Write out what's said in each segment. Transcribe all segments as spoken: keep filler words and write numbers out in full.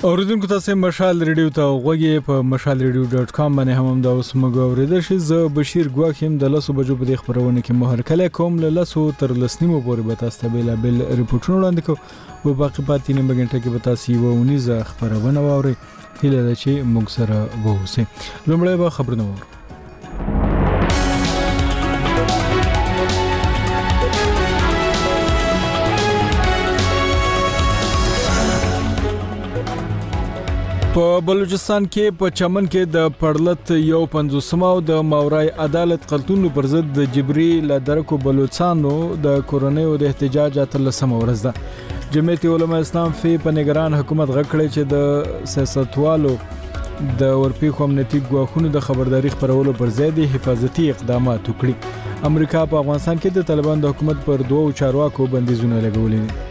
اوریدونکو تاسو مشال ریډیو ته غوږی په مشال ریډیو ډاټ کام باندې هم د اوس مګو اوریدل شي. زه بشیر ګواکیم د لاسو بجو په دې خبرونه کې مهر کله کوم له لاسو تر لسنیمو پورې به تاسو ته بل بل ریپورتونه وړاندې کوم او باقي پاتې نیمه غنټه کې به تاسو یو ونیزه خبرونه واوري. هیله ده چې موږ سره ووسئ. لومړی به خبرونه واورو. په بلوچستان کې په چمن کې د پړلت یو پنځوسمه او د ماورای عدالت قلتونو پر ضد د جبري لدرکو بلوچستانو د کورونیو د احتجاج اتلسمه ورځ ده. جمعیت علماء اسلام فی په نگران حکومت غکړي چې د سیاستوالو د ورپیخو امنیتي ګواښونو د خبرداري خبرولو پر ضد حفاظتي اقدامات وکړي. امریکا په افغانستان کې د طالبان د حکومت پر دوه چارواکو بندیزونه لګولي دي.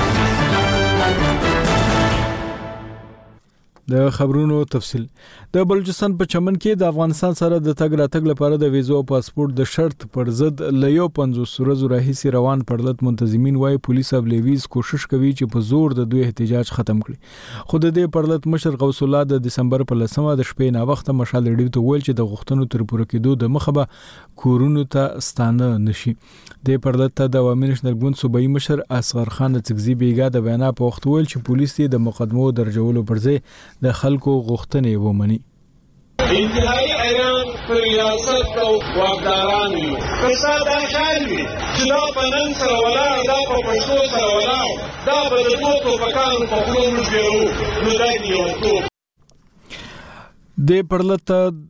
د خبرونو تفصیل. د بلوچستان په چمن کې د افغانستان سره د تګ راتګ لپاره د ویزو او پاسپورت د شرط پر ضد ل یو پنځوس ورځې راهیسې روان پړلت منتظمین وايي پولیس او لیویز کوشش کوي چې په زور د دوی احتجاج ختم کړي. خو د دې پړلت مشر غوث الله د دسمبر په لسمه د شپې نا وخت مشال ریډیو ته ویل چې د غوښتنو تر پوره کېدو د مخه به کورونو ته ستانه نشي. د پړلت ته د عوامي نشنل ګوند صوبایي مشر اصغر خان تکزی بیګا د بیان په وخت ویل چې پولیس یې د مقدمو درجولو پر ځای د خلکو غوښتنې ومني. انتهایی ایران پر ریاست او واکداران یو فساد خیال وي چې دا په نن سره ولاړ دا په پښتو سره ولاړ دا به د دوه ټوپکانو په خولو موږ بیرو نو دا لیونتوب. د پړلت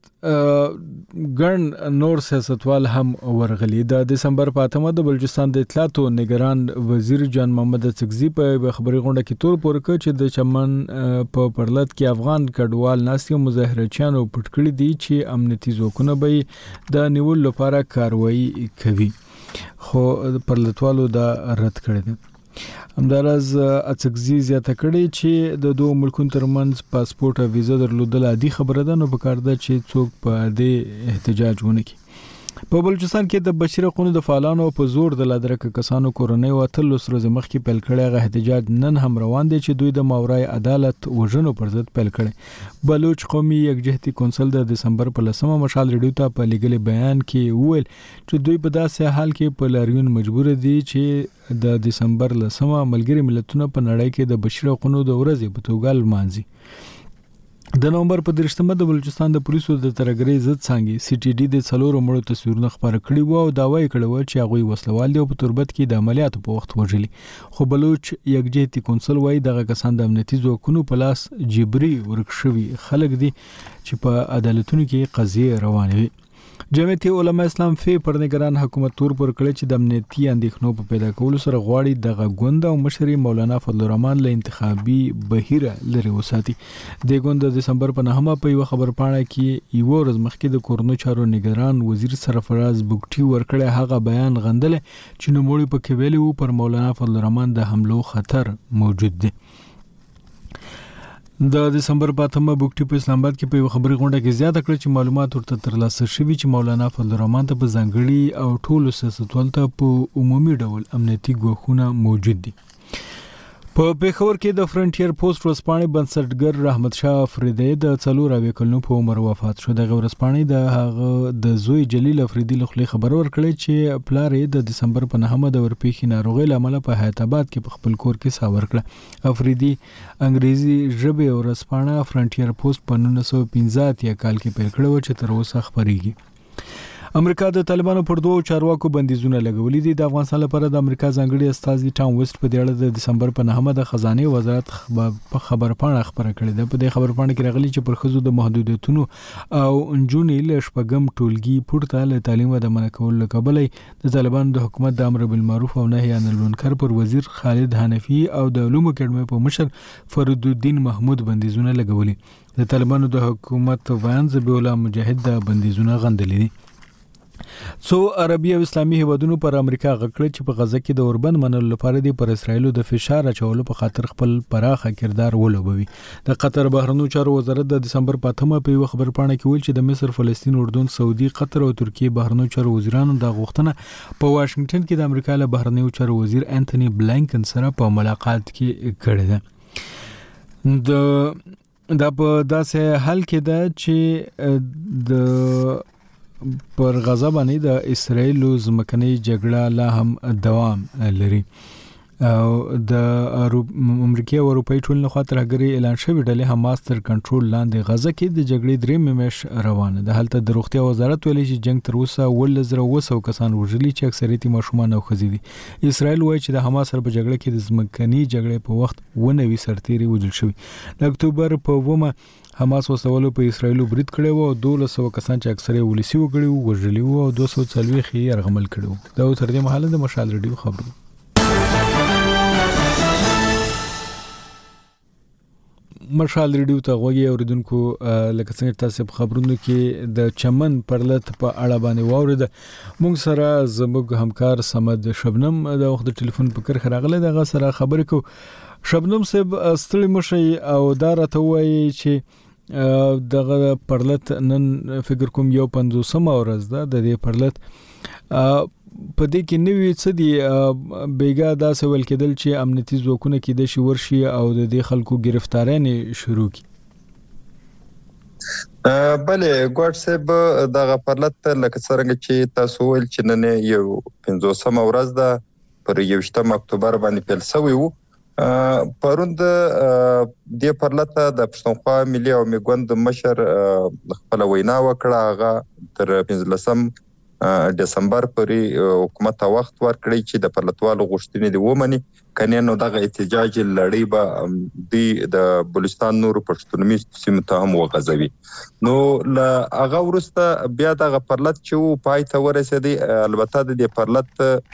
ګڼ نور سیاستوال هم ورغلي. د دسمبر په اتمه د بلوچستان د اطلاعات او نگران وزیر جان محمد تکزی په خبري غونډه کې تور پور کړ چې د چمن په پړلت کې افغان کډوال ناسي مظاهرچیانو پټ کړی دي چې امنیتي ځواکونه به د نیول لپاره کاروایی کوي. خو پړلتوالو دا رد کړی دی. همدارز اڅکزي زیاته کړي چې د دوه ملکونو ترمنځ پاسپورت او ویزا درلودل عادي خبره ده، نو په کار ده چې څوک په دې احتجاج ونه کړي. په بلوچستان کې د بشري حقوقو د فعالانو په زور د لادرک کسانو کورنۍ او اتلس ورځې مخکې پیل کړی غو احتجاج نن هم روان دي چې دوی د ماورای عدالت وژنو پر ضد پیل کړي. بلوچ قومي یکجهتي کونسل د دسمبر په لسمه مشال ریډیو ته په لیګل بیان کې وویل چې دوی په داسې حال کې په لاریون مجبور دي چې د دسمبر لسمه ملګری ملتونو په نړۍ کې د بشري حقوقو د ورځې په توګه لمانځي. د نومبر په درشتمه د بلوچستان د پولیسو د ترګری ضد څنګه سی ټي ډي د څلورو مړو تصویرونه خبر کړي وو او داوی کړي و چې هغه وسلوال دی او په تربت کې د عملیاتو په وخت وژلي. خو بلوچ یکجهتي کونسل وايي دغه کسان د امنیتي ځواکونو په لاس جبري ورکشوي خلک دي چې په عدالتونو کې قضیه روانه وي. جمعیت علماء اسلام فی پر نگران حکومت تور پر کړی چې د امنیتي اندېښنو په پیدا کولو سره غواړي دغه ګوند او مشري مولانا فضل الرحمن له انتخابي بهیره لري وساتي. د ګوند د دسمبر په نهمه په یو خبر پاڼه کې یو ورځ مخکې د کورونو چارو نگران وزیر سرفراز بوګټي ورکړی هغه بیان غندل چې نوموړي په کې ویلي وو پر مولانا فضل الرحمن د حملو خطر موجود دی. د دسمبر په اتمه بوګټي په اسلام آباد کې په خبري غونډه کې زیاته کړ چې معلومات ورته ترلاسه شوي چې مولانا فضل الرحمن ته په ځانګړي او ټولو سیاستوالو ته په عمومي ډول امنیتي ګواښونه موجود دي. په پیښور کې د فرنټیر پوسټ ورسپانې بنسټګر رحمت شاه افریدی د څلور اویا کلونو په عمر وفات شو. د ورسپانې د هغه د زوی جلیل افریدی له خپل خبر ورکړی چې پلار یې د دسمبر په نهمه د ورپیخي ناروغي لامل په حیات آباد کې په خپل کور کې ساور کړ. افریدی انګریزي ژبه ورسپانې فرنټیر پوسټ په نولس سوه پنځه اتیا کال کې پیل کړو چې تر اوسه خبريږي. امریکا د طالبانو پر دوه چارواکو بندیزونه لګولي دي. د افغانستان لپاره د امریکا ځانګړي استازي ټام ویسټ په دې اړه د دسمبر په نهمه د خزانه وزارت په خبر پاڼه خبره کړې ده. په دې خبر پاڼه کې راغلي چې پر خزو د محدودیتونو او انجونې له شپږم ټولګي پورته له تعلیم د منع کولو کبلې د طالبانو د حکومت د امر بالمعروف او نهي عن المنکر پر وزیر خالد حنفي او د علومو اکیډمي په مشر فرید الدین محمود بندیزونه لګولي. د طالبانو د حکومت وایان ذبیح الله مجاهد د بندیزونه غندلي دي. څو عربي او اسلامي هیوادونو پر امریکا غکړه چې په غزه کې د اوربند منلو لپاره د پر اسرایلو د فشار اچولو په خاطر خپل پراخه کردار ولوبوي. د قطر بهرنیو چارو وزارت د دسمبر په اتمه په یو خبر پاڼه کې ویل چې د مصر، فلسطین، اردن، سعودي، قطر او ترکیه بهرنیو چارو وزیرانو د غوښتنه په واشنگټن کې د امریکا له بهرنیو چارو وزیر انټونی بلینکن سره په ملاقات کې کړې ده. د دا په داسې حال کې ده چې د پر غزا باندې د اسرایل ځمکني جګړه لا هم دوام لري او د امریکا او اروپای ټولنې خوا ترګری اعلان شوی ډلې حماس تر کنټرول لاندې غزا کې د جګړې درې میاشتې روانه ده. هلته د روغتیا وزارت ویلي چې جنگ تر اوسه ولس زره وسو کسان وژلي چې اکثریت ماشومان او ښځې دي. اسرایل وایي چې د حماس سره په جګړه کې د ځمکني جګړې په وخت ونوي سرتیري وژل شوی. د اکتوبر په اوومه حماس وسولو په اسرایل برید کړی و او دولس سوه کسان چې اکثره ولسی وګړي وژلي وو او دوه سوه څلوېښت یې یرغمل کړي وو. دا تر دې مهاله د مشال ریډیو خبرو. مشال ریډیو ته غوږی اوریدونکو لکه څنګه تاسو په خبرونو کې د چمن پرلط په اړه باندې واورید. موږ سره زموږ همکار سمد شبنم د وخت د ټلیفون په کر خراغله دغه سره خبرې کو. شبنم صاحب ستړي مشي او دا راته وایي چې دغه پرلط نن فکر کوم یو پنځوسمه ورځ ده د دې پرلط په دې کې نوې څه دي بیګا دا سوال کېدل چې امنیتي ځواکونه کې د شي ورشي او د دې خلکو گرفتارانې شروع کی. بله ګوډ صاحب دغه پرلط لکه څنګه چې تاسو ول چې نن یو پنځوسمه ورځ ده پر یوشتم اکتوبر باندې پیل شوی وو. پروند د پرلط د پښتونخوا ملي او میګوند مشر خپل وینا وکړه. هغه تر پنځلسم دسمبر پورې حکومت ته وخت ورکړی چې د پرلطوالو غوښتنې د ومني کنه نو دغه احتجاج لړۍ به د بلوچستان نور پښتونمي سیمو ته هم وغځوي. نو ل هغه ورسته بیا دغه پرلط چې پای ته ورسېدی. البته د پرلط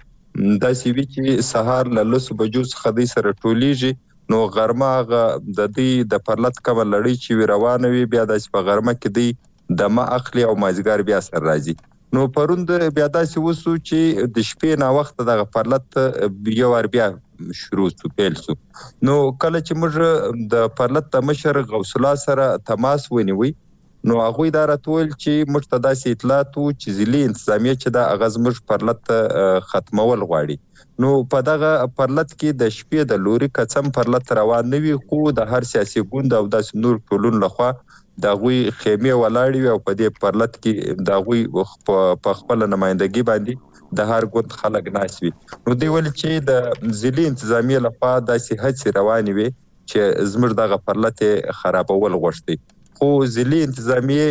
د سی وی چې سهار له لس بجو څخه د سره ټولیږي نو غرمه هغه د دې د پرلط کوم لړۍ چې روانه وي بیا د په غرمه کې دی د ما اخلي او مازګار بیا سر راځي. نو پروند بیا داسې وسو چې د شپې نا وخت دغه پرلط یو ور بیا شروع شو پیل شو. نو کله چې موږ د پرلط د مشر غوث الله سره تماس ونیوي نو هغه دا راتول چې موږ ته داسې اطلاعات وو چې ځلې انتظامیه چې د اغاز موږ پرلط ختمول غواړي. نو په دغه پرلط کې د شپې د لوري قسم پرلط روان نوي خو د هر سیاسي ګوند او د نور ټولون لخوا دا غوي خیمه ولاړی او په دې پرلط کې دا غوي په خپل نمائندګي باندې د هر ګوند خلک ناسوي. نو دی ول چې د ځلې انتظامیه لخوا د صحت رواني وي چې زمر دغه پرلط خرابول غوښتي. خو ځلې انتظامیه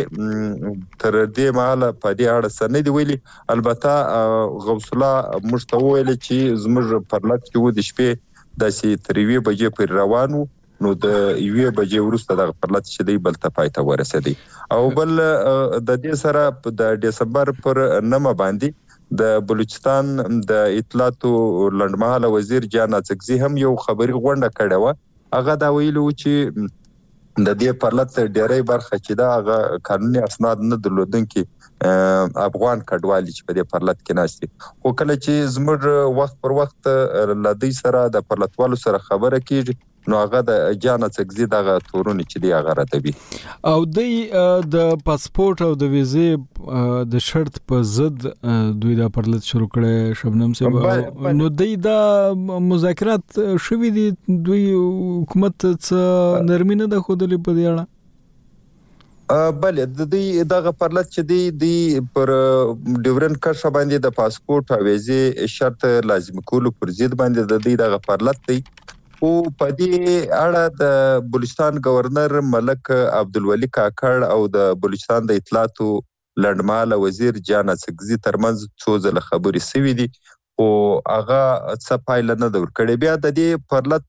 تر دې مهاله په دې اړه سند دی ویلي. البته غوث الله مشتویل چې زمر پرلط کې و د شپې د سي تریوي بجې پر روانو نو د یوې بجې وروسته د پرلط چې دی بل ته پای ته ورسېدی. او بل د دې سره د دسمبر پر نمه باندې د بلوچستان د اطلاعاتو لندمحاله وزیر جان اڅکزي هم یو خبري غونډه کړې و. هغه دا ویلو چې د دې پرلط ډېرې برخه چې دا هغه قانوني اسناد نه درلودونکي افغان کډوالي چې په دې پرلط کې ناشتي. خو کله چې زموږ وخت پر وخت لدی سره د پرلطوالو سره خبره کیږي نو هغه د جان اڅکزي دغه تورونه چې دی هغه راتبي او د د پاسپورت او د ویزې د شرط په ضد دوی دا پرلط شروع کړي. شبنم صاحب نو دوی دا مذاکرات شوي دي دوی حکومت څخه نرمي نه ده ښودلې په دې اړه؟ بله د دې دغه پرلط چې دی دی پر ډیورن کرښه باندې د پاسپورت او ویزې شرط لازم کولو پر ضد باندې د دې دغه پرلط دی. او په دې اړه د بلوچستان گورنر ملک عبدالولي کاکړ او د بلوچستان د اطلاعاتو لندمحاله وزیر جان اڅکزي ترمنځ څو ځله خبرې شوې دي او هغه څه پایله نه ده ورکړې. بیا د دې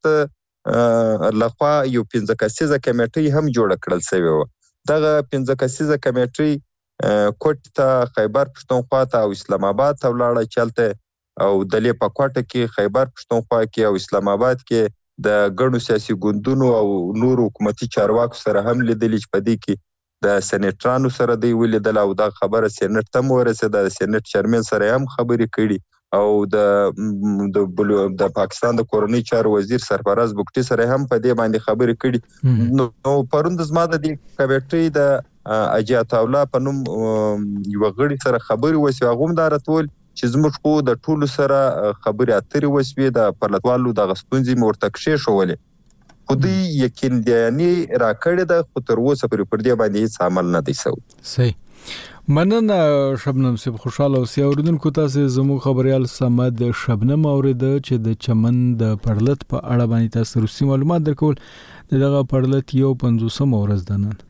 پرلط لخوا یو پنځه کسیزه کمیټه هم جوړه کړل شوې وه. دغه پنځه کسیزه کمیټه کوټ ته خیبر پښتونخوا ته او اسلام آباد ته ولاړه چلته او دلې په کوټه کې خیبر پښتونخوا کې او اسلام آباد کې د ګڼو سیاسي ګوندونو او نور حکومتي چارواکو سره هم لیدل چې په دې کې د سېنیټرانو سره دی ولیدل او دا خبره سېنیټ ته ورسېده. د سېنیټ چیرمن سره هم خبرې کړي او د د د پاکستان د کورنۍ چارو وزیر سرفراز بوکټي سره هم په دې باندې خبرې کړي. نو پروند زما د دې کمیټې د اجات الله په نوم یو غړي سره خبرې وشي. هغه هم دا راتول چې زموږ خو د ټولو سره خبرې اترې وشوې د پرلطوالو د غستونځي مورتکشې شولې. خودي یقین دیانی راکړه د خطر اوسه پر پر دی باندې هیڅ عمل نه دی سو. صحیح. مننه شبنم صاحب، خوشاله اوسئ. اوریدونکو تاسو زموږ خبريال سمد شبنم اورید چې د چمن د پړلت په اړه باندې تاسو روسي معلومات درکول. دغه پړلت یو پنځوسم ورځ ده نن.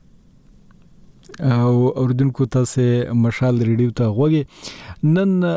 او اوریدونکو تاسو مشال ریډیو ته غوږی.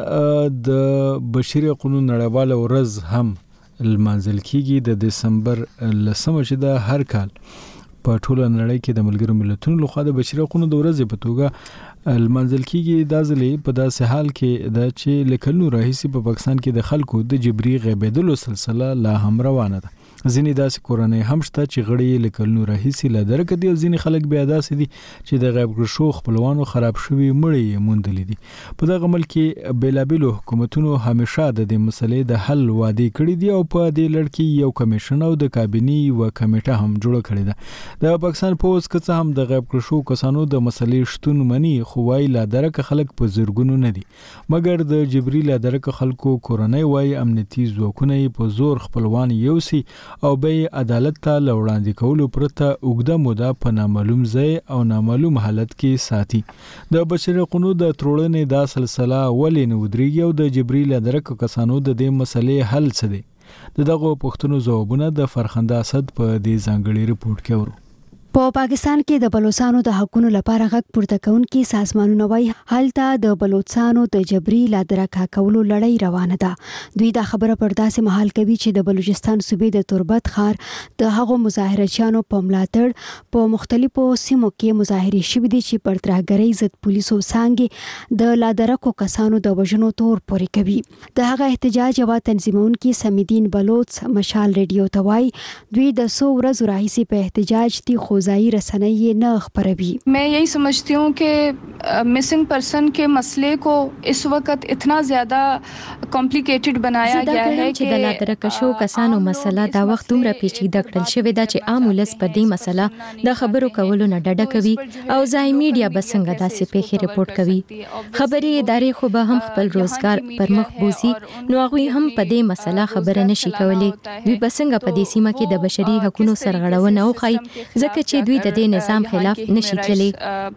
نن د بشري حقوقو نړیواله ورځ هم لمانځل کیږي د دسمبر لسمه چې د هر کال په ټوله نړۍ کې د ملګرو ملتونو لخوا د بشري حقوقو د ورځې په توګه لمانځل کیږي. دا ځلې په داسې حال کې دا چې لکلنو راهیسي په پاکستان کې د خلکو د جبري غیبېدلو سلسله لا هم روانه ده. ځینې داسې کورنۍ هم شته چې غړي لکلنو راهیسي لا درک دي او ځینې خلک بیا داسې دي چې د غیب شو خپلوانو خراب شوي مړي موندلې دي. په دغه ملک کې بیلابیلو حکومتونو همیشه د دې مسلې د حل وعده کړې دي او په دې لړ کې یو کمیشن او د کابینې و کمیټه هم جوړ کړې ده. د پاکستان پوز کڅ هم د غیب شو کسانو د مسلې شتون مني، خو وايي لا درک خلک په زرګونو نه دي، مګر د جبري لا درک خلکو کورنۍ وايي امنیتي ځواکونه په زور خپلوان یوسي او به عدالت ته لوړاندې کولو پرته اوږده موده په نامعلوم ځای او نامعلوم حالت کې ساتي. د بشري حقوقو د تروړنې دا سلسله ولې نه ودرېږي او د جبري لا درک کسانو د دې مسلې حل څه دی؟ دغه پوښتنو ځوابونه د فرخنده اسد په دې ځانګړي ریپورت کې ورو. په پاکستان کې د بلوچستانو د حقوقو لپاره غږ پورته کوونکي سازمانونه وایي هلته د بلوچستانو د جبري لا درکه کولو لړۍ روانه ده. دوی دا خبره پر داسې مهال کوي چې د بلوچستان صوبې د تربت ښار د هغو مظاهرچیانو په ملاتړ په مختلفو سیمو کې مظاهرې شوې دي چې پر ترهګرۍ ضد پولیسو څانګې د لا درکو کسانو د وژنو تور پورې کوي. د هغه احتجاج یو تنظیمونکي سمیدین بلوچ مشال ریډیو ته وایي دوی د څو ورځو راهیسې په احتجاج دي خو ظاهري رسنۍ نه خبروي. मैं यही समझती हूँ कि मिसिंग पर्सन के मसले को इस वक्त इतना ज्यादा कॉम्प्लिकेटेड बनाया गया है چې د لادرکه شو کسانو مسله دا وخت دومره پیچیده کړل شوې ده چې عام ولس په دې مسله د خبرو کولو نه ډډه کوي او ځای میډیا به څنګه داسې پیښې رپورټ کوي. خبري ادارې خو به هم خپل روزګار پر مخ بوزي، نو هغوی هم په دې مسله خبره نشي کولی. دوی به څنګه په دې سیمه کې د بشري حقوقو سرغړونه وکړي ځکه چې دوی د دې نظام خلاف نشي تللی.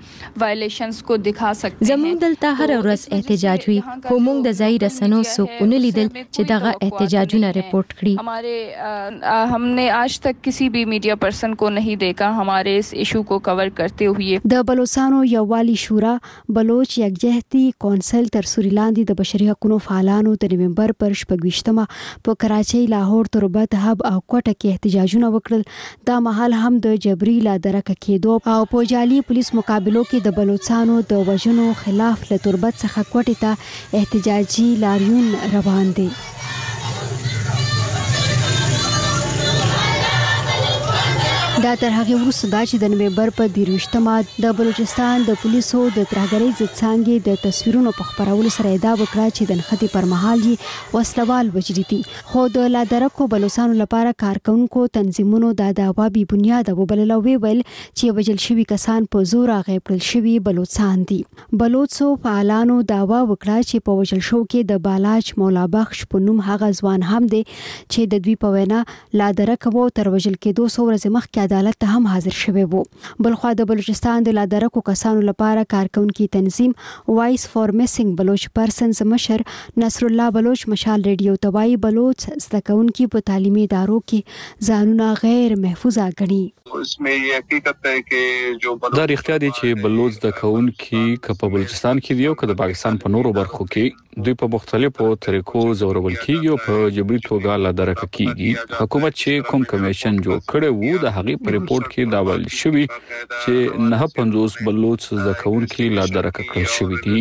وایلیشنز کو دکھا سکتے ہیں. زموږ دلته هر ورځ احتجاج وي، خو موږ د ځای رسنو څوک ونه لیدل چې دغه احتجاجونه رپورټ کړي. हमारे हमने आज तक किसी भी मीडिया पर्सन को नहीं देखा हमारे इस इशू को कवर करते हुए. د بلوچستانو یووالي شورا بلوچ یکجهتي کونسل تر سوري لاندې د بشري حقوقو فعالانو د نومبر پر شپږویشتمه په کراچۍ، لاهور، تربت، هب او کوټه کې احتجاجونه وکړل. دا مهال هم د جبري لا درکه کېدو او په جالي پولیس مقابلو کې د بلوچستانو د وژنو خلاف له تربت څخه کوټې ته احتجاجي لاریون روان دي. دا تر هغه وروسته دا چې د نومبر په دیروشتمه د بلوچستان د پولیسو د ترهګرۍ ضد څانګې د تصویرونو په خپرولو سره ادعا وکړه چې د نښتې پر مهال یې وسلوال وژلي دي، خو د لا درکو بلوچستانو لپاره کارکونکو تنظیمونو دا دعوا بې بنیاده وبلله. ویل چې وژل شوي کسان په زور غیب کړل شوي بلوچستان دي. بلوچو فعالانو دعوا وکړه چې په وژل شو کې د بالاچ مولا بخش په نوم هغه ځوان هم دی چې د دوی په وینا لا درک وو تر وژل کېدو څو ورځې مخکې عدالت ته هم حاضر شوی وو. بلخوا د بلوچستان د لادرکو کسانو لپاره کارکونکي تنظیم وایس فور میسنګ بلوچ پرسنز مشر نصر الله بلوچ مشال ریډیو ته وایي بلوچ زده کوونکي په تعلیمي ادارو کې ځانونه غیر محفوظه ګڼي. دا رښتیا دي چې بلوچ زده کوونکي که په بلوچستان کې دی او که د پاکستان په نورو برخو کې دوی په مختلفو طریقو زورول کیږي او په جبري توګه لادرکه کیږي. حکومت چې کوم کمیشن جوړ کړی وو د هغې په ریپورت کې دا ویل شوی چې نه پنځوس بلوچ زده کوونکي لادرکه کړل شوي دي.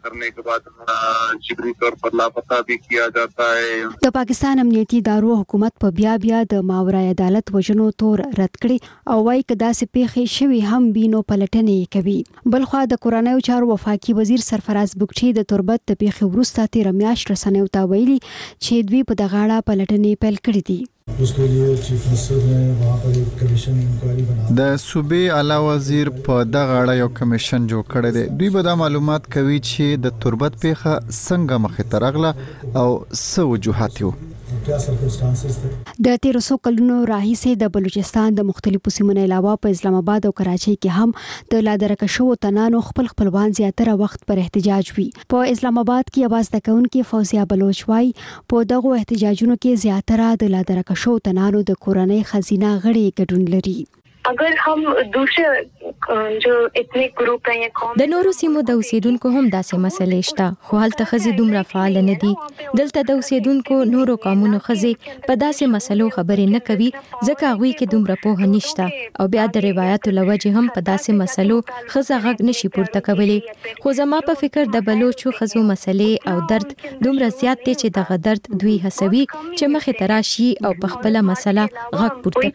د پاکستان امنیتي ادارو حکومت په بیا بیا د ماورای عدالت وژنو تور رد کړي او وايي که داسې پیښې شوي هم بینو پلټنې کوي. بلخوا د کورنیو چارو وفاقي وزیر سرفراز بګچي د تربت د پیښې وروسته تیر میاشت رسنیو ته ویلي چې دوی په دغه اړه پلټنې پیل کړې دي. د صوبې اعلی وزیر په دغه اړه یو کمیشن جوړ کړی دی. دوی به دا معلومات کوي چې د تربت پیښه څنګه مخې ته راغله او څه وجوهات یو. د تیرو څو کلونو راهیسې د بلوچستان د مختلفو سیمو نه علاوه په اسلام آباد او کراچۍ کې هم د لادرکه شو تنانو خپل خپلوان زیاتره وخت پر احتجاج وی. په اسلام آباد کې आवाज دکونکو فوزیه بلوچ وايي په دغه احتجاجونو کې زیاتره د لادرکه شو تنانو د کورنۍ خزینه غړي ګډون لري. اگر هم دوسرے جو اتنے ګروپ ہیں قوم د نورو سیمو د اوسیدونکو هم داسې مسلې شته، خو هلته خزي دومره فعال نه دي. دلته د اوسیدونکو نورو قومونو خزي په داسې مسلو خبرې نه کوي ځکه هغوی کې دومره پوهه نشته او بیا د روایتو لوجه هم په داسې مسلو خزه غږ نشي پورته کولی. خو زما په فکر د بلوچو خزو مسلې او درد دومره زیات دي چې دغه درد دوی هڅوي چې مخې ته راشي او په خپله مسله غږ پورته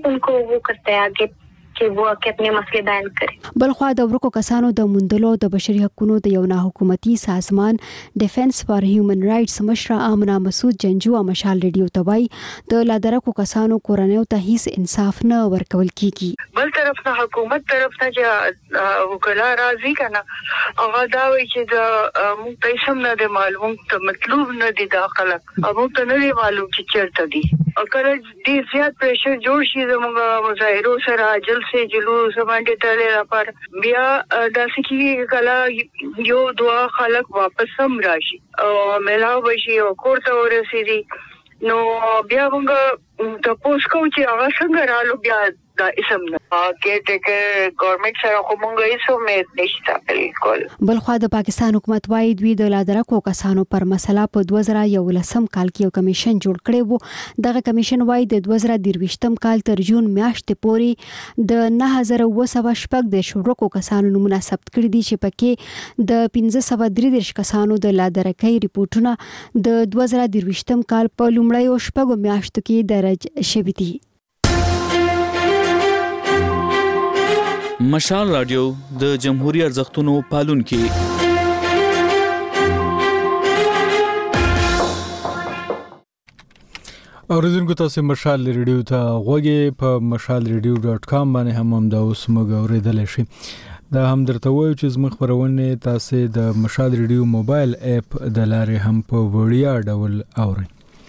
کړي چې وو خپل مسلې بیان کړي. بلخوا د ورکو کسانو د موندلو د بشري حقوقو د یو نه حکومتي سازمان ډیفنس فار هیومن رائټس مشره آمنه مسعود جنجو مشال ریډیو توای د لادرکو کسانو کورنیو ته هیڅ انصاف نه ورکول کیږي. بل طرف نه حکومت طرف ته چې وکلا راضي کنه هغه دا وایي چې د موږ ته سم نه دی معلوم ته مطلوب نه دی داخله هغه ته نه دی معلوم چې چیرته دي. اگر دې زیات پریشر جوړ شي زموږ مظاهرو سره جل سے جلوس باندې تړل پر بیا د سکی کلا یو دعا خلق واپس هم راشي او ملاو بشي او کوړه ورسېږي نو بیا موږ د پوس کو چې هغه څنګه رالو بیا دا اسم نه کې ټکه ګورنمنت سره کومه ایسو مې نشته بالکل. بلخوا د پاکستان حکومت وايي دوی د لادرکو کسانو پر مسله په دوه زره یولسم کال کې یو کمیشن جوړ کړی وو. دغه کمیشن وايي د دوه زره درویشتم کال تر جون میاشتې پورې د نه هزار اوه سوه شپږ د شورکو کسانو نمونه ثبت کړي دي چې پکې د پنځه سوه درې دېرش کسانو د لادرکۍ ریپورتونه د دوه زره درویشتم کال په لومړیو شپږو میاشتو کې درج شوي دي. مشال رادیو د جمهوریت ارزښتونو پالونکي. اوریدونکو تاسو مشال ریډیو ته غوږی په مشال ریډیو ډاټ کام باندې هم هم دا اوس موږ اوریدل شي. دا هم درته وایو چې زموږ خبرونه تاسو د مشال ریډیو موبایل اپ د لارې هم په وړیا ډول اورئ.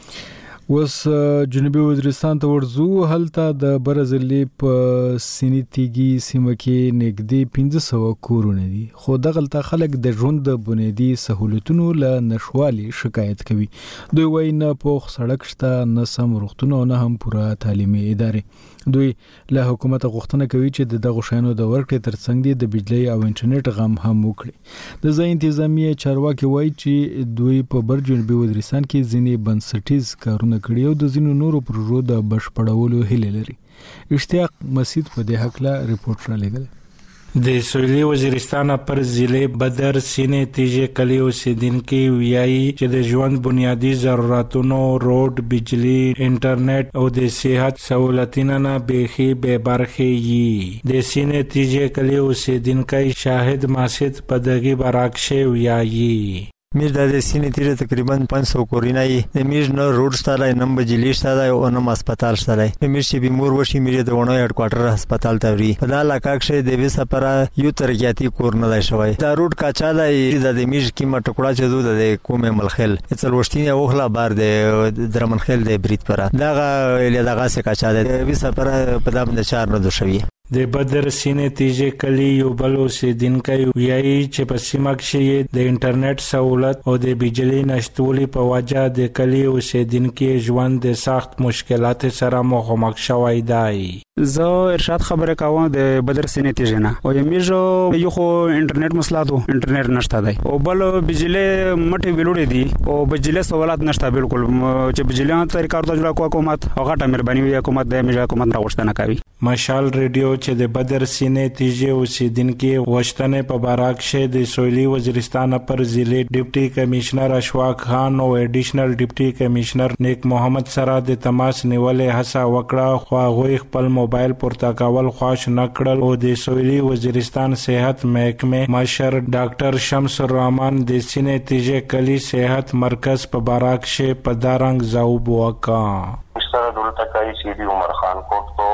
وس جنوبي وزیرستان ته ورزو هلته د برزلی په سینیتیږي سیمه کې نږدې پنځه سوه کورونه دي خو دغلته خلک د ژوند د بنیادي سہولتونو له نشوالي شکایت کوي. دوی وایي نه پوخ سړک شته نه سم روغتون او نه هم پوره تعلیمي ادارې. دوی له حکومت غوښتنه کوي چې دغه شانو د ورکړې ترڅنګ د بجلی او انټرنیټ غم هم وکړي. د ځای انتظامیه چارواکي وایي چې دوی په بر جنوبي وزیرستان کې ځینې بنسټیز کارونه کړي او د ځینو نورو پروژو د بشپړولو هیله لري. اشتیاق مسعود په دې حق لا ریپورت را لګل. د سویلي وزیرستان پر ضلع بدر سینې تیجه کلی اوسیدونکي ویایي چې د ژوند بنیادی ضرورتونو روډ بجلی انټرنیټ او د صحت سہولتونو نه بيخي به برخه یي. د سینې تیجه کلی اوسیدونکي شاهد ماسد په دغه براکشه ویایي میر د سینې تیره تقریبا پنځه سوه کورونه یې د میر نه روډ شته نه بجلی شته او نه هسپتال شته. میر چې بیمور وشي میر د ونو هډ کوارټر هسپتال ته وړي. په دا علاقه کې د ویسه پر یو ترقیاتی کور نه دی شوی. دا روډ کاچا دی د میر کیمه ټکړه چې دوه د کومه ملخل څلوشتینه اوخلا بار د درمنخل د بریټ پر داغه دغه څه کاچا دی ویسه پر په دام د چار نه دو شوی. د بدر سینې تیجه کلی یو بل اوسیدونکي ویایي چې په سیمه کې د انټرنیټ سہولت او د بجلی نشټولي په وجه د کلی اوسیدونکي ژوند د سخت مشکلات سره مخامخ شوی دی. زه ارشاد خبره کوم د بدر سینې تیجه نه او یمیجو یو خو انټرنیټ مسلاتو انټرنیټ نشته دی او بل بجلی مټي ویلوړي دي او بجلی سہولت نشته بالکل چې بجلی طریقه ورته جوړه کوه حکومت هغه ټا مهرباني وي حکومت د میجا حکومت راوښتنه کوي. مشال ریډیو چې د بدر سینې تیجه اوسیدونکي وشتنه په باراکشه د سویلي وزیرستان پر ضلع ډیپټي کمشنر اشواق خان او ایډیشنل ډیپټي کمشنر نیک محمد سره د تماس نیولې هڅه وکړه خو هغه خپل موبایل پورته کول خواش نکړل او د سویلي وزیرستان صحت محکمه مشر ډاکټر شمس الرحمن د سینې تیجه کلی صحت مرکز په باراکشه په دارنګ ځواب وکړ. سره دولت کای سی دی عمر خان کوټ کو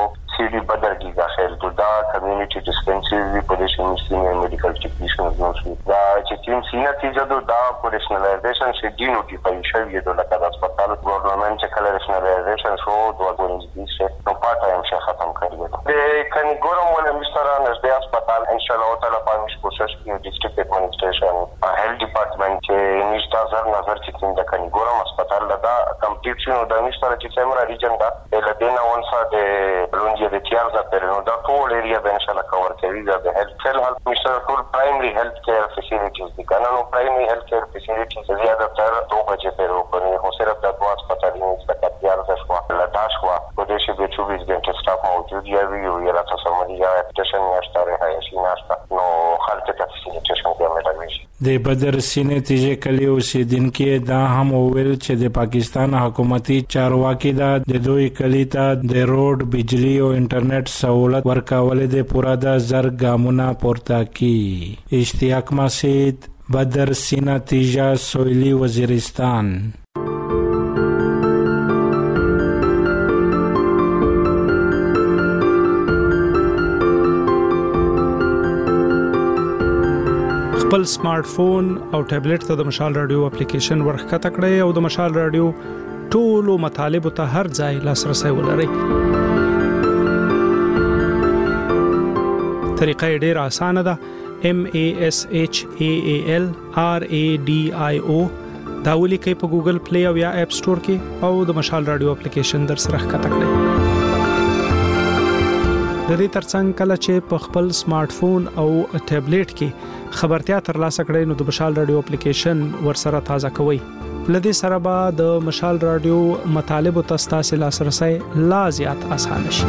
سیدی بدر کی داخل تو دا کمیونټي ډیسپنسری پوزیشن سینیئر میډیکل ټیکنیشنز نو شي دا چې تیم سینه تیجه دا اپریشنلایزیشن شي دی نوټیفای شوی د لکه د هسپتال ګورنمنت چې کله ریشنلایزیشن شو دوه ورځې شي نو پاته هم شي ختم کړی دی کني ګورم ولې مستر نږدې هسپتال ان شاء الله تعالی پامش کوشش کوي ډیسټریکټ ایڈمنسټریشن هیلث ډپارټمنټ چې نشته زر نظر چې څنګه کني ګورم هسپتال دا کمپلیټ شنو د مستر چې څومره ریجن دا لدينا ونصا د لونجي د تیارزه پر نو دا ټول ایریا به ان شاء الله کور کوي دا د هیلث سیل هیلث مشتر ټول پرایمری هیلث کیر فیسیلیټیز دي کنه نو پرایمری هیلث کیر فیسیلیټیز زیاده تر دوه بجې پر وکړي خو صرف د دوه هسپتالونو څخه تیارزه شو لدا شو په دې چې د چوبیس غنټې سټاف موجود یا وی او یا تاسو سمري یا اپډیشن نشته راهي نشته نو خلک ته فیسیلیټیشن کوي د بدر سینې تیجه کلی اوسیدونکو دا هم ویل چې د پاکستان حکومتي چارواکي دا د دوی کلی ته د روډ بجلی او انټرنیټ سہولت ورکول د پورا د زر ګامونه پورته کی اشتیاق مسجد بدر سینې تیجه سویلی وزیرستان. خپل سمارټ فون او ټابلیټ ته د مشال رادیو اپلیکیشن ورخته کړئ او د مشال رادیو ټولو مطالب ته هر ځای لاسرسي ولرئ. طریقه ډیره اسانه ده. M A S H A A L R A D I O دا ولیکئ په ګوګل پلی او یا اپ سٹور کې او د مشال رادیو اپلیکیشن در سره ښکته کړئ. د دې ترڅنګ کله چې په خپل سمارټ فون او ټابلیټ کې خبرتیا ترلاسه کړئ نو د مشال رادیو اپلیکیشن ورسره تازه کوئ. لدې سره به د مشال رادیو مطالب او تاسو لاسرسي لا زیات آسان شي.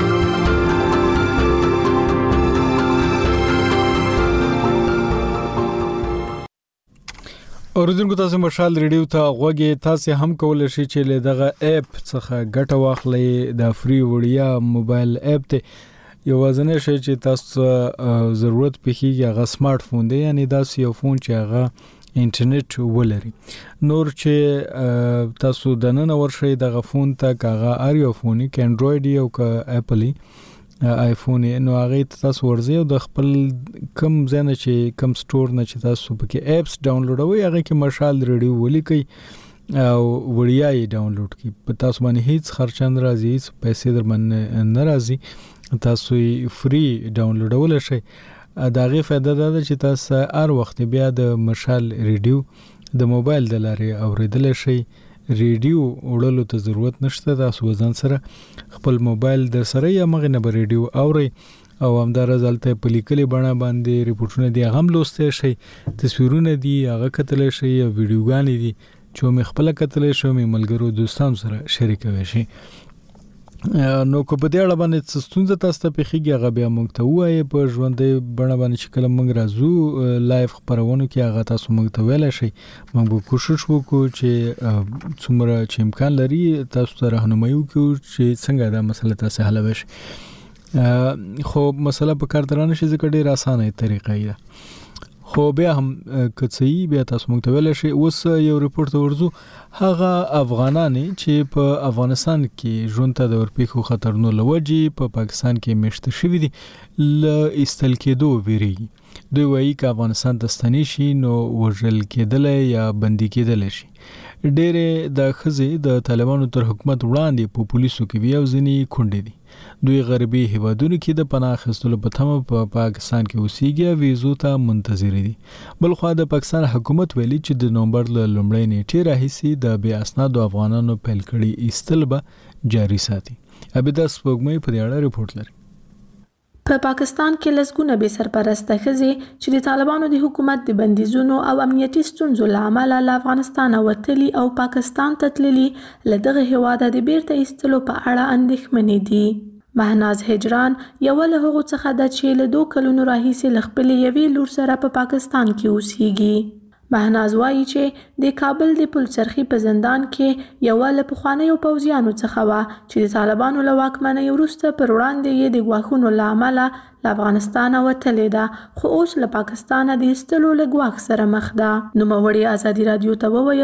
اوریدونکو تاسو مشال ریډیو ته غوږی تاسو هم کولای شئ چې له دغه اپ څخه ګټه واخلئ. د فری وړیا موبایل اپ ته یوازنه شي چې تاسو ضرورت پېږي هغه سمارټ فون دی یعنی دا یو فون چې هغه انټرنیټ ولري. نور چې تاسو د نن ورشي دغه فون ته کاغه ار یو فون کې انډراید یو ک اپل آیفون نو هغه تاسو ورځي او د خپل کم ځنه چې کم سٹور نه چې تاسو پکې اپس ډاونلوډوي هغه کې مشال ریډیو ولیکي او وړیا یې ډاونلوډ کی په تاسو باندې هیڅ خرچ نه راځي هیڅ پیسې در باندې نه راځي تاسو یې فری ډاونلوډول شي. دا غي فائدہ ده چې تاسو هر وخت بیا د مشال ریډیو د موبایل د لارې اوریدل شي. ریډیو وړلو ته ضرورت نشته. تاسو ځان سره خپل موبایل در سره یا مغه نه ریډیو اوري او همدار ځلته په لیکلي بڼه باندې ریپورتونه دی هغه لوستل شي تصویرونه دی هغه کتل شي یا ویډیوګانې دي چې مې خپل کتل شي مې ملګرو دوستانو سره شریکوي شي. نو کو په دې اړه باندې ستونزه تاسو ته پیخیږي هغه بیا موږ ته وایي په ژوندې بڼه باندې چې کله موږ راځو لایف خبرونه کې هغه تاسو موږ ته ویل شي. موږ به کوشش وکړو چې څومره چې امکان لري تاسو ته راهنمایي وکړو چې څنګه دا مسله تاسو حل وشي. خو مسله په کار درانه شي ځکه ډیره اسانه طریقه ده. خو بیا هم کڅي بیا تاسو موږ ته ویل شي. اوس یو ریپورت ورزو هغه افغانان چې په افغانستان کې ژوند ته د ورپېښو خطرونو لوجي په پاکستان کې مشته شوی دي ل استل کېدو ویریږي. دوی وایي چې افغانستان ته ستنی شي نو وژل کېدل یا بندي کېدل شي. ډېر د خزي د طالبانو تر حکومت وړاندې په پولیسو کې بیا ځنی کونډې دي. دوی غربي هیوادونو کې د پناه اخیستلو په تمه په پاکستان کې اوسېږي ویزو ته منتظر دي. بل خو د پاکستان حکومت ویلي چې د نومبر ل لومړۍ نیټې راهیسي د بیا اسناد افغانانو پیل کړي ایستل به جاري ساتي. ابدا سپوږمۍ په اړه ریپورت لري. په پاکستان کې لسګونه به سرپرسته ښځې چې د طالبانو د حکومت د بندیزونو او امنیتي ستونزو له امله له افغانستان وتلي او پاکستان ته تللي له دغه هیواده د بیرته ایستلو په اړه اندېښمنې دي. مهناز هجران یو له هغو څخه ده چې له دوه کلونو راهیسې له خپلې یوې لور سره په پاکستان کې اوسېږي. مهناز وایي چې د کابل د پلچرخي په زندان کې یو له پخوانیو پوځیانو څخه وه چې د طالبانو له واکمنۍ وروسته پر وړاندې یې د ګواښونو له امله له افغانستانه وتلې ده خو اوس له پاکستانه د ایستلو له ګواښ سره مخ ده. نوموړې ازادي راډیو ته وویل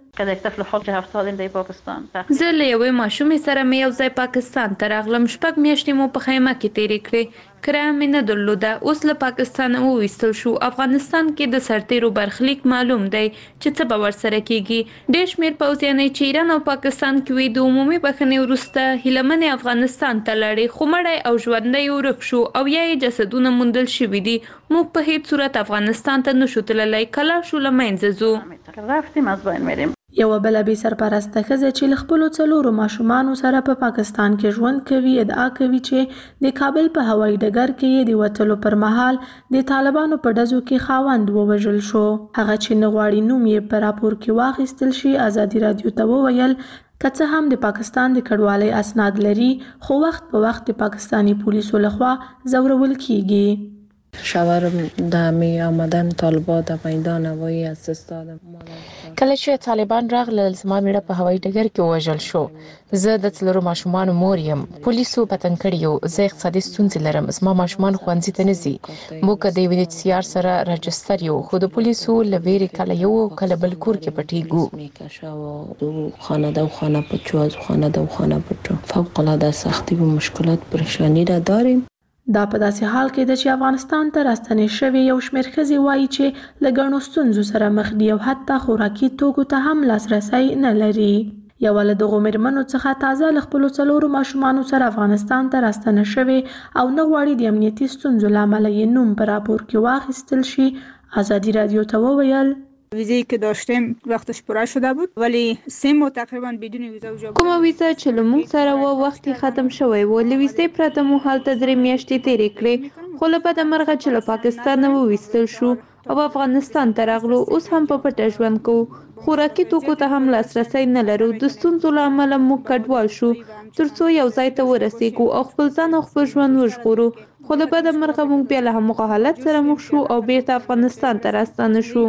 کله طفل حج هفت سال در پاکستان زه له یوې ماشومې سره مې یو ځای پاکستان ته راغلم. شپږ میاشتې مو په خیمه کې تېرې کړې. کرایه مې نه درلوده. اوس له پاکستانه وویستل شو. افغانستان کې د سرتېرو برخلیک معلوم دی چې څه به ورسره کیږي. ډېر شمېر پوځیانې چې ایران او پاکستان کې وي د عمومي بخښنې وروسته هیلهمنې افغانستان ته لاړې، خو مړی او ژوندی ورک شو او یا یې جسدونه موندل شوي دي. موږ په هیڅ صورت افغانستان ته نشو تللی. کله شو له منځه ځو. رفتیم از بین میریم. یو بل بي سرپرسته ښځه چې له خپلو څلورو ماشومانو سره په پا پاکستان کې ژوند کوي ادعا کوي چې د کابل په هوایي ډګر کې د وتلو پر مهال د طالبانو په ډزو کې خاوند ووژل شو. هغه چې نه غواړي نوم یې په راپور کې واخیستل شي ازادي رادیو ته وویل که څه هم د پاکستان د کډوالۍ اسناد لري خو وخت په وخت د پاکستانی پولیسو لخوا ځورول کیږي. شاورم د می آمدن طالبان د میدان هوایی اساس دادم. کله چې طالبان راغلل زما میړه په هوایي ډګر کې وژل شو. زه د څلورو ماشومانو مور یم. پولیسو پتن کړیو. زه اقتصادي ستونزې لرم. زما ماشومان ښوونځي ته نه ځي. موږ د یو سی آر سره راجستر یو خو د پولیسو له ویرې کله یو کله بل کور کې پټیږو. خانواده و خانه پچو از خانواده و خانه پچو فوق العاده سختی و مشکلات پریشانی را داریم. دا په داسې حال کې ده چې افغانستان ته راستنې شوې یو شمېر ښځې وایي چې له ګڼو ستونزو سره مخ دي او حتی خوراکي توکو ته هم لاسرسی نه لري. یوه له دغو مېرمنو څخه تازه له خپلو څلورو ماشومانو سره افغانستان ته راستنه شوې او نه غواړي د امنیتي ستونزو له امله یې نوم په راپور کې واخیستل شي. ازادي رادیو ته وویل ویزی که داشتیم وقتش پوره شده بود ولی سه ماه تقریبا بدون ویزا وجا بود. کومه ویزا چې لمون سره و وخت ختم شوی و له ویزې پرته مو هلته درې میاشتې تیرې کړې خو له بده مرغه چې له پاکستان وویستل شو او افغانستان ته راغلو. اوس هم په پټه ژوند کوو. خوراکي توکو ته هم لاسرسی نه لرو. د ستونزو له امله موږ کډوال شو ترڅو یو ځای ته ورسېږو او خپل ځان او خپل ژوند وژغورو. خو له بده مرغه موږ بیا له همغه حالت سره مخ شو او بیرته افغانستان ته راستانه شو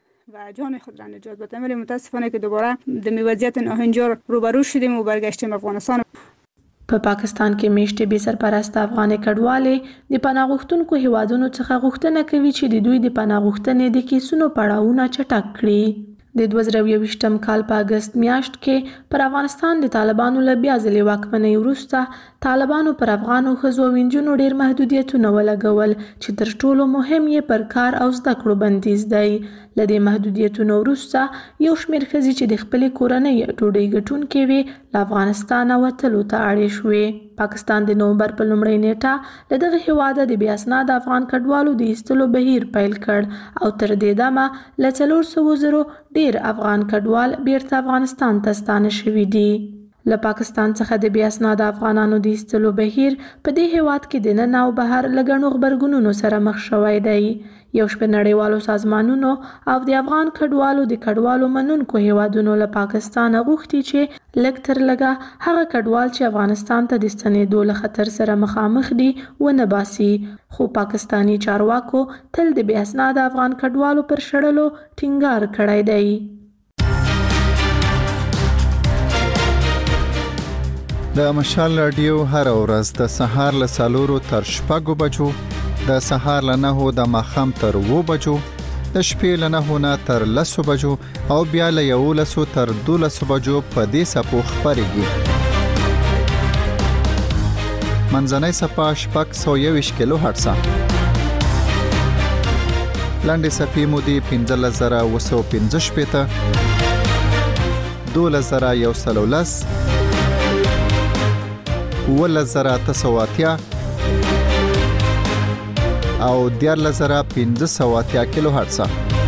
و جان خود را نجات بدیم. ولی متاسفانه که دوباره د می وضعیت ناهنجار روبرو شدیم و برگشتیم افغانستان. په پاکستان کې میشتې بې سرپرسته افغاني کډوالې د پناه غوښتونکو هیوادونو څخه غوښتنه کوي چې د دوی د پناه غوښتنې د کیسونو پړاوونه چټک کړي. د دوه زره یوویشتم کال په اګست میاشت کې پر افغانستان د طالبانو له بیا ځلې واکمنۍ وروسته طالبانو پر افغانو ښځو او نجونو ډېر محدودیتونه ولګول چې تر ټولو مهم یې پر کار او زده کړو بندیز دی. له دې محدودیتونو وروسته یو شمېر ښځې چې د خپلې کورنۍ ډوډۍ ګټونکې وې له افغانستانه وتلو ته اړې شوې. پاکستان د نومبر په لومړۍ نیټه له دغه هیواده د بې اسناده افغان کډوالو د ایستلو بهیر پیل کړ او تر دې دمه له څلور سوو زرو ډېر افغان کډوال بیرته افغانستان ته ستانه شوي دي. له پاکستان څخه د بې اسناده افغانانو د ایستلو بهیر په دې هیواد کې د ننه او بهر له ګڼو غبرګونونو سره مخ شوی دی. یو شمېر نړیوالو سازمانونو او د افغان کډوالو د کډوالو منونکو هیوادونو له پاکستانه غوښتي چې لږ تر لږه هغه کډوال چې افغانستان ته د ستنېدو له خطر سره مخامخ دي ونه باسي. خو پاکستانی چارواکو تل د بې اسناده افغان کډوالو پر شړلو ټینګار کړی دی. د مشال رادیو هر ورځ د سهار له څلورو تر شپږو بجو، د سهار له نهو د ماښام تر اوو بجو، د شپې له نهو نه تر لسو بجو او بیا له یولسو تر دولسو بجو په دې څپو خپرېږي. منځنۍ څپه شپږ سوه یوویشت کیلو هرټزه. لنډې څپې مودې پنځلس زره اوه سوه پنځه شپېته، دولس زره یو سل او لس، اوولس زره اته سوه اتیا او دیارلس زره پنځه سوه اتیا کیلو هرټزه.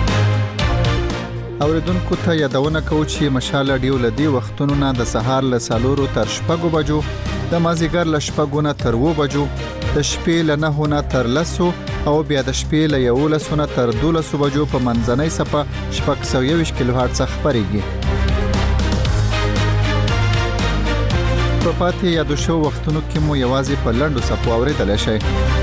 اوریدونکو ته یادونه کوو چې مشال رادیو له دې وختونو نه د سهار له څلورو تر شپږو بجو، د مازدیګر له شپږو نه تر اوو بجو، د شپې له نهو نه تر لسو او بیا د شپې له یولسو نه تر دولسو بجو په منځنۍ څپه شپږ سوه یوویشت کیلو هرټزه خپرېږي. په پاتې یادو شو وختونو کې مو یوازې په لنډو څپو اورېدلی شئ.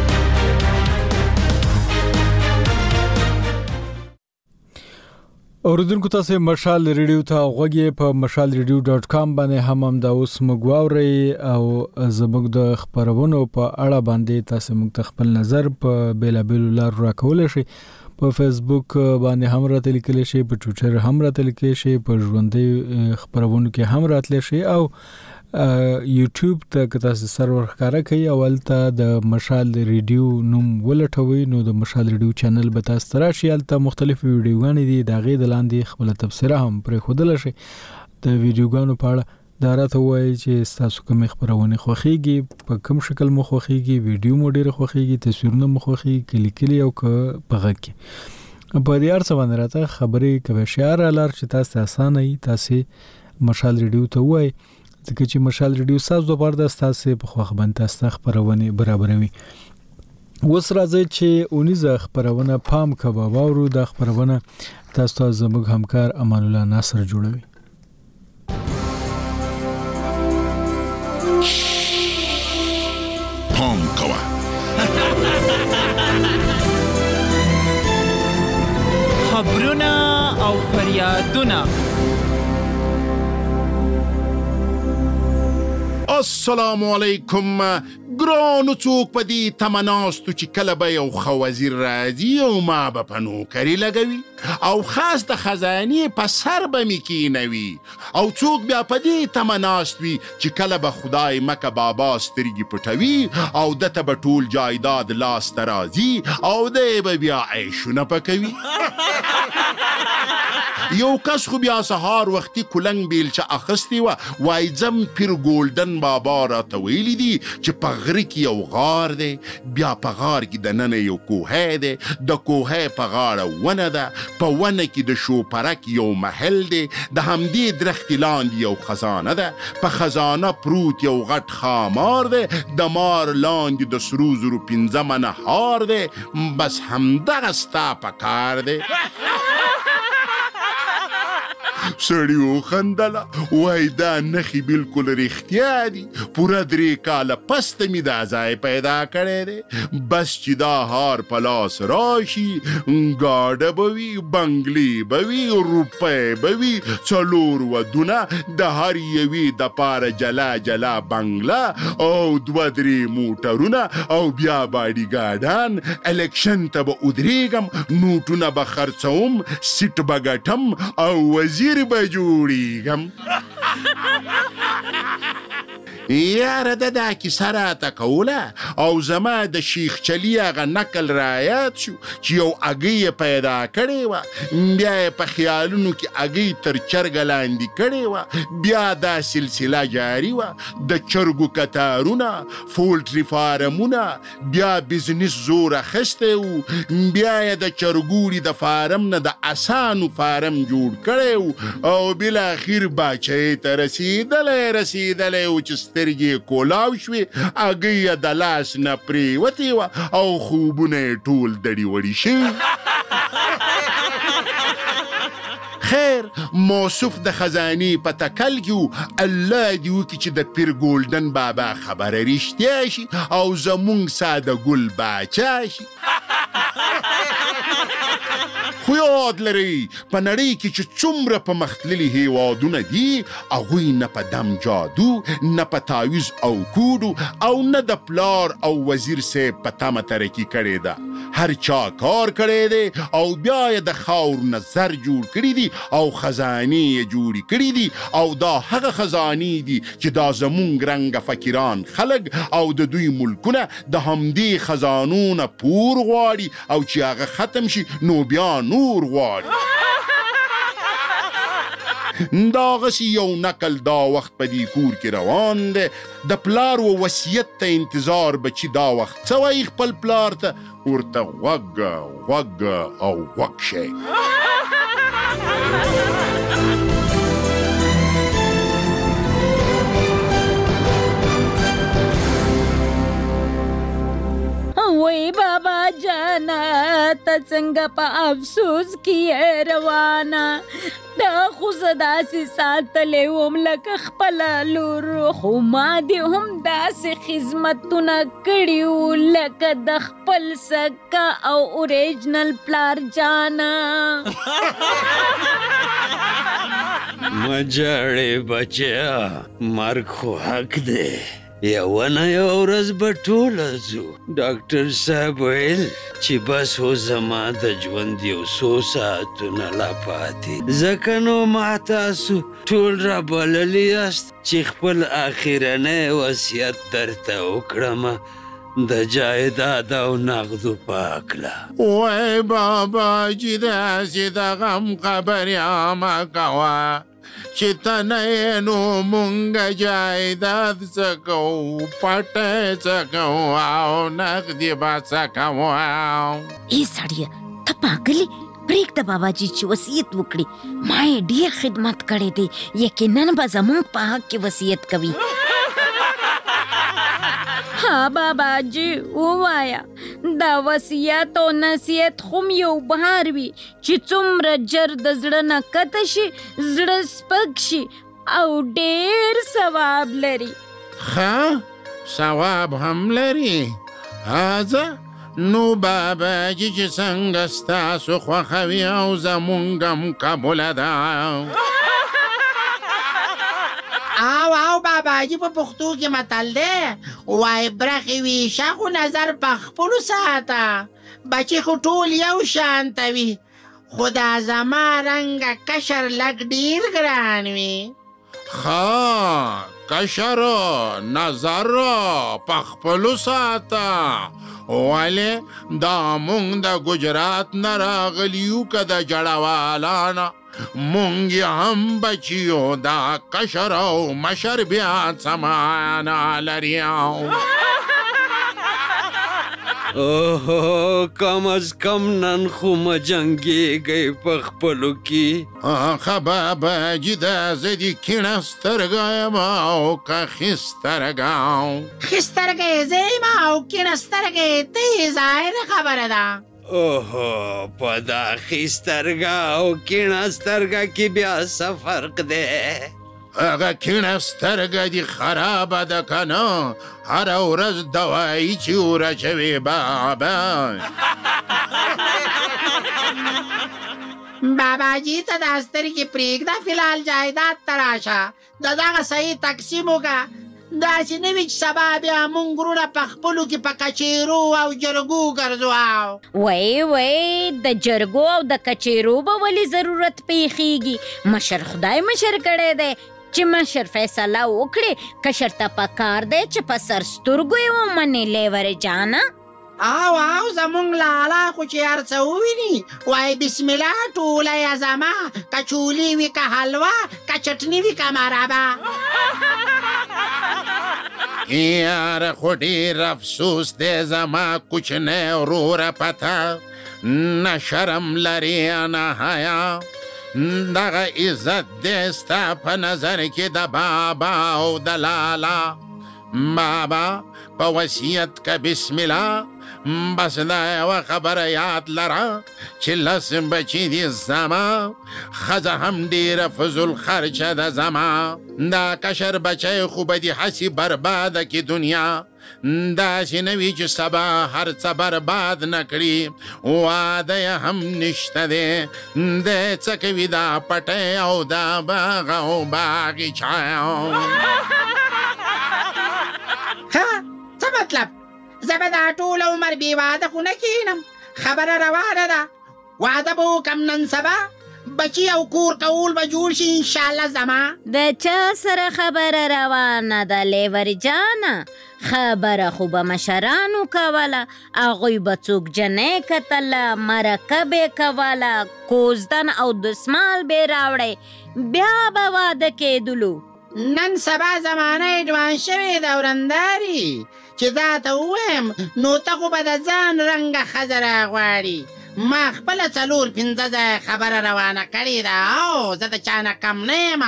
اوریدونکو تاسو مشال ریډیو ته غوږی په مشال ریډیو ډاټ کام باندې هم هم دا اوس موږ واورئ او زموږ د خبرونو په اړه باندې تاسو موږ خپل نظر په بیلابیلو لارو راکولای شئ. په فیسبوک باندې هم راته لیکلی شي، په ټویټر هم راته لیکلی شي، په ژوندۍ خبرونو کې هم راتلی شي او یوټیوب ته که تاسو سرور ښکاره کوي اول ته د مشال ریډیو نوم ولټوي نو د مشال ریډیو چینل به تاسو ته راشي. هلته مختلف ویډیوګانې دي، د هغې د لاندې خپله تبصره هم پرېښودلی شي. د ویډیوګانو په اړه دا راته ووایي چې ستاسو کومې خپرونې خوښېږي، په کوم شکل مو خوښېږي، ویډیو مو ډېره خوښېږي، تصویرونه مو خوښېږي که لیکلي او که په غږ کې. په دې هر څه باندې راته خبرې کوئ. شعار لار چې تاسو ته اسانه وي تاسې مشال ریډیو ته ووایئ، ځکه چې مشال ریډیو ستاسو دپاره ده، ستاسې په خوښ باندې تاسو ته خپرونې برابروي. اوس راځئ چې اونیزه خپرونه پام کوه واورو. دا خپرونه تاسو ته زموږ همکار امان الله ناصر جوړوي. پام کوه خبرونه او فریادونه. السلام علیکم ګرانو، څوک په دې تمه ناستو چې کله به یو ښه وزیر راځي او ما به په نوکري لګوي او خاص د خزانې په سر به مې کینوي، او څوک بیا په دې تمه ناست وي چې کله به خدای مکه بابا سترګې پټوي او دته به ټول جایداد لاس ته راځي او دی به بیا عیشونه پکوي. یو کس خو بیا سهار وختي کلنګ بیلچه اخیستې وه، وایي ځم پیر ګولډن بابا راته ویلي دي چې په غره کې یو غار دی، بیا په غار کې دننه یو کوهی دی، د کوهی په غاړه ونه ده، په ونه کې د شوپرک یو محل دی، د همدې درختې لاندې یو خزانه ده، په خزانه پروت یو غټ خامار دی، د مار لاندې د سرو زرو پنځه منه هار دی، بس همدغه ستا په کار دی. سړي وخندله، وای دا نښې بلکل رښتیا دي، پوره درې کاله پسته مې دا ځای پیدا کړی دی، بس چې دا هار په لاس راشي ګاډه به وي، بنګلې به وي، روپۍ به وي، څلور ودونه د هر یوې دپاره جلا جلا بنګله او دوه درې موټرونه او بیا باډي ګاډان، الیکشن ته به ودرېږم، نوټونه به خرڅوم، سیټ به ګټم او وزیر به جوړیږم. یاره د دا کیسه راته کوله او زما د شیخ چلي هغه نکل رایاد شو چې یو اګۍ یې پیدا کړې وه، بیا یې په خیالونو کې اګۍ تر چرګه لاندې کړې وه، بیا دا سلسله جاري وه، د چرګو کتارونه، پولټري فارمونه، بیا بزنس زور اخیستی و، بیا یې د چرګوړي د فارم نه د اسانو فارم جوړ کړی و او بالاخیر باچۍ ته رسېدلی رسېدلی و چې سترګې کولاو شوې، اګۍ یې د لاس نه پرېوتې وه او خوبونه یې ټول دړي وړي شوي. خیر موصوف د خزانې په تکل کې و، الله دې وکړي چې د پیر ګولډن بابا خبره رښتیا شي او زمونږ ساده ګل باچا شي. خو یاد لرئ په نړۍ کې چې څومره په مخ تللي هیوادونه دي، هغوی نه په دم جادو، نه په تعویض او کوډو او نه د پلار او وزیر صاحب په تمه ترقي کړې ده. هر چا کار کړی دی او بیا یې د خاورو نه زر جوړ کړي دي او خزانې یې جوړې کړي دي، او دا هغه خزانې دي چې دا زمونږ رنګه فقیران خلک او د دوی ملکونه د همدې خزانو نه پور غواړي او چې هغه ختم شي نو بیا نور غواړي. داغسی یو نقل دا وخت په دې کور کې روان دی، د پلار و وصیت ته انتظار بچی دا وخت څه وایي خپل پلار ته، ورته غوږ غوږ او غوږ شي. وای بابا جانا ته څنګه په افسوس کې روانه، دا خو زه داسې ساتلی وم لکه خپله لور، خو ما دې هم داسې خدمتونه کړي وو لکه د خپل سکه او اوریجنل پلار جانا. مه ژاړې بچیا، مرګ خو حق دی، یوه نه یوه ورځ به ټوله ځو. ډاکټر صاحب ویل چې بس هو زما د ژوند یو څو ساعتونه لا پاتې، ځکه نو ما تاسو ټول را بللي یاست چې خپل اخرنی وصیت درته وکړمه د جایداد او نغدو په هکله. وای بابا چې داسې د غم خبرې مه کوه چې ته نه یې نو مونږ جایداد څه کوو، پټی څه کوو او نغدې به څه کوو. ای سړیه ته پاګلې پرېږده باباجي چې وصیت وکړي. ما یې ډېر خدمت کړی دی، یقینا به زموږ په حق کې وصیت کوي. ها باباجي ووایا دا وصیت او نصیحت خو یو بهار وي چې څومره ژر د زړه نه کته شي، زړه سپک شي او ډېر ثواب لري. ښه ثواب هم لري. هذا نو باباجي چې څنګه ستاسو خوښوي او زمونږ هم قبوله ده. او او باباجي په پښتو کې متل دی وای برخې ویشه خو نظر په خپلو ساته، بچې خو ټول یو شانته وي، خو دا زما رنګه کشر لږ ډېر ګران وي. ښه کشر نظر په خپلو ساته، ولې دا مونږ د ګجرات نه راغلي یو که د جړوالانه، مونږ هم بچیو دا کشر او مشر بیا څه معنا لري. اوهو کم از کم نن خو مه جنګېږئ په خپلو کې. ښه باباجي دا زه دې کیڼه سترګه یم او که ښي سترګه. ښي سترګه یې زه یم او کیڼه سترګه یې ته یې، ظاهره خبره ده. اوهو په دا ښي سترګه او کیڼه سترګه کې بیا څه فرق دی؟ هغه کیڼه سترګه دې خرابه ده که نه، هره ورځ دوایي چې ورچوي بابا. باباجي ته دا سترګې پرېږده، فلحال جایداد ته راشه، د دغه صحیح تقسیم وکړه. داسې نه وي چې سبا بیا مونږ وروڼه په خپلو کې په کچېرو او جرګو ګرځو. وای وای د جرګو او د کچېرو به ولې ضرورت پیښیږي؟ مشر خدای مشر کړی دی چې مشر فیصله وکړي. کشر ته پکار دی چې په سر سترګو یې ومنې لیور جانه. او او زمونږ لالا خو چې هر څه وویني وای بسم الله ټوله یې زما، که چولي وي که حلوا که چټني وي که مربا. یاره خو ډېر افسوس دی زما کوچنی وروره پته نه شرم لري نه حیا، دغه عزت دی ستا په نظر کې د بابا او د لالا. بابا په وصیت که بسم الله، بس دا یوه خبره یاد لره چې لس بچي دي زما، ښځه هم ډېره فضول خرچه ده زما. دا کشر بچی خو به دې هسې برباده کې دنیا، داسې نه وي چې سبا هر څه برباد نه کړي. واده یې هم نشته دی، دی څه کوي دا پټی او دا باغ او باغچه. ها څه مطلب؟ زه به دا ټول عمر بې واده خو نه کښېنم، خبره روانه ده. واده به وکړم نن سبا، بچي او کور کول به جوړ شي انشاءالله زما. د چا سره خبره روانه ده لیور جانه؟ خبره خو به مشرانو کوله، هغوی به څوک جنۍ کتله، مرکه به یې کوله، کوزدن او دسمال به یې راوړی، بیا به واده کېدلو. نن سبا زمانه ایډوانس شوې ده ورنداري، چې دا ته ووایم نو ته خو به د ځان رنګه ښځه راغواړي. ما خپله څلور پنځه ځایه خبره روانه کړې ده او زه د چا نه کم نه یم.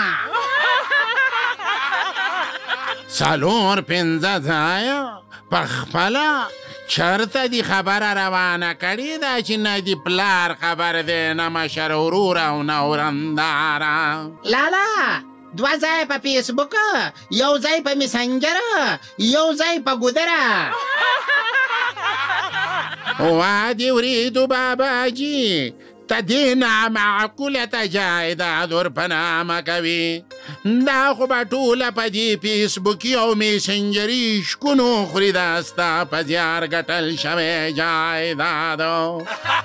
څلور پنځه ځایه په خپله چرته دې خبره روانه کړې ده چې نه دې پلار خبر دی، نه مشر ورور او نه ورنداره؟ لالا دوه ځای په فیسبوک، یو ځای په میسنجر، یو ځای په ګودره. وا دې وریدو باباجي، د دې نامعقوله جایداد ورپه نامه کوي. دا خو به ټوله په دې فیسبوکي او میسنجري شکونو خوري، دا ستا په زیار ګټل شوی جایدادو.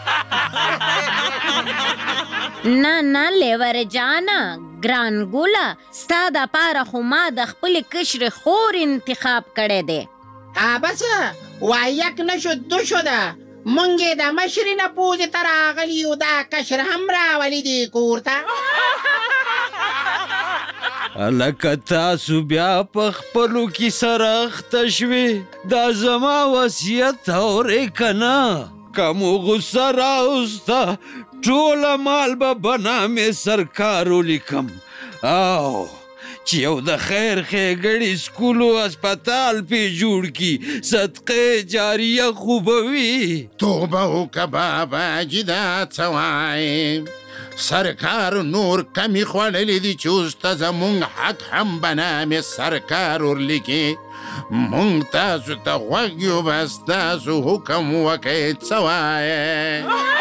نه نه لیور جانا ګران ګوله، ستا د پاره خو ما د خپلې کشر خور انتخاب کړی دی. بس وای یک نشو دو شده، مونږ یې د مشرې نه پوزې ته راغلي یو، دا کشر هم راولي دی کور ته. لکه تاسو بیا په خپلو کې سره اخته شوې، دا زما وصیت اورې که نه؟ که مو غصه راوسته ټوله مال به بنامې سرکار ولیکم، او چې یو د خیر ښېګړي سکول و اسپتال پې جوړ کي، صدقې جاریه خو به وي. توبه وکه باباجي دا څه وایې، سرکار نور کمی خوړلې دي چې اوس ته زمونږ حق هم بنامې سرکار ورلیکي. مونږ تاسو ته غوږ یو، بس تاسو حکم وکئ څه وایې.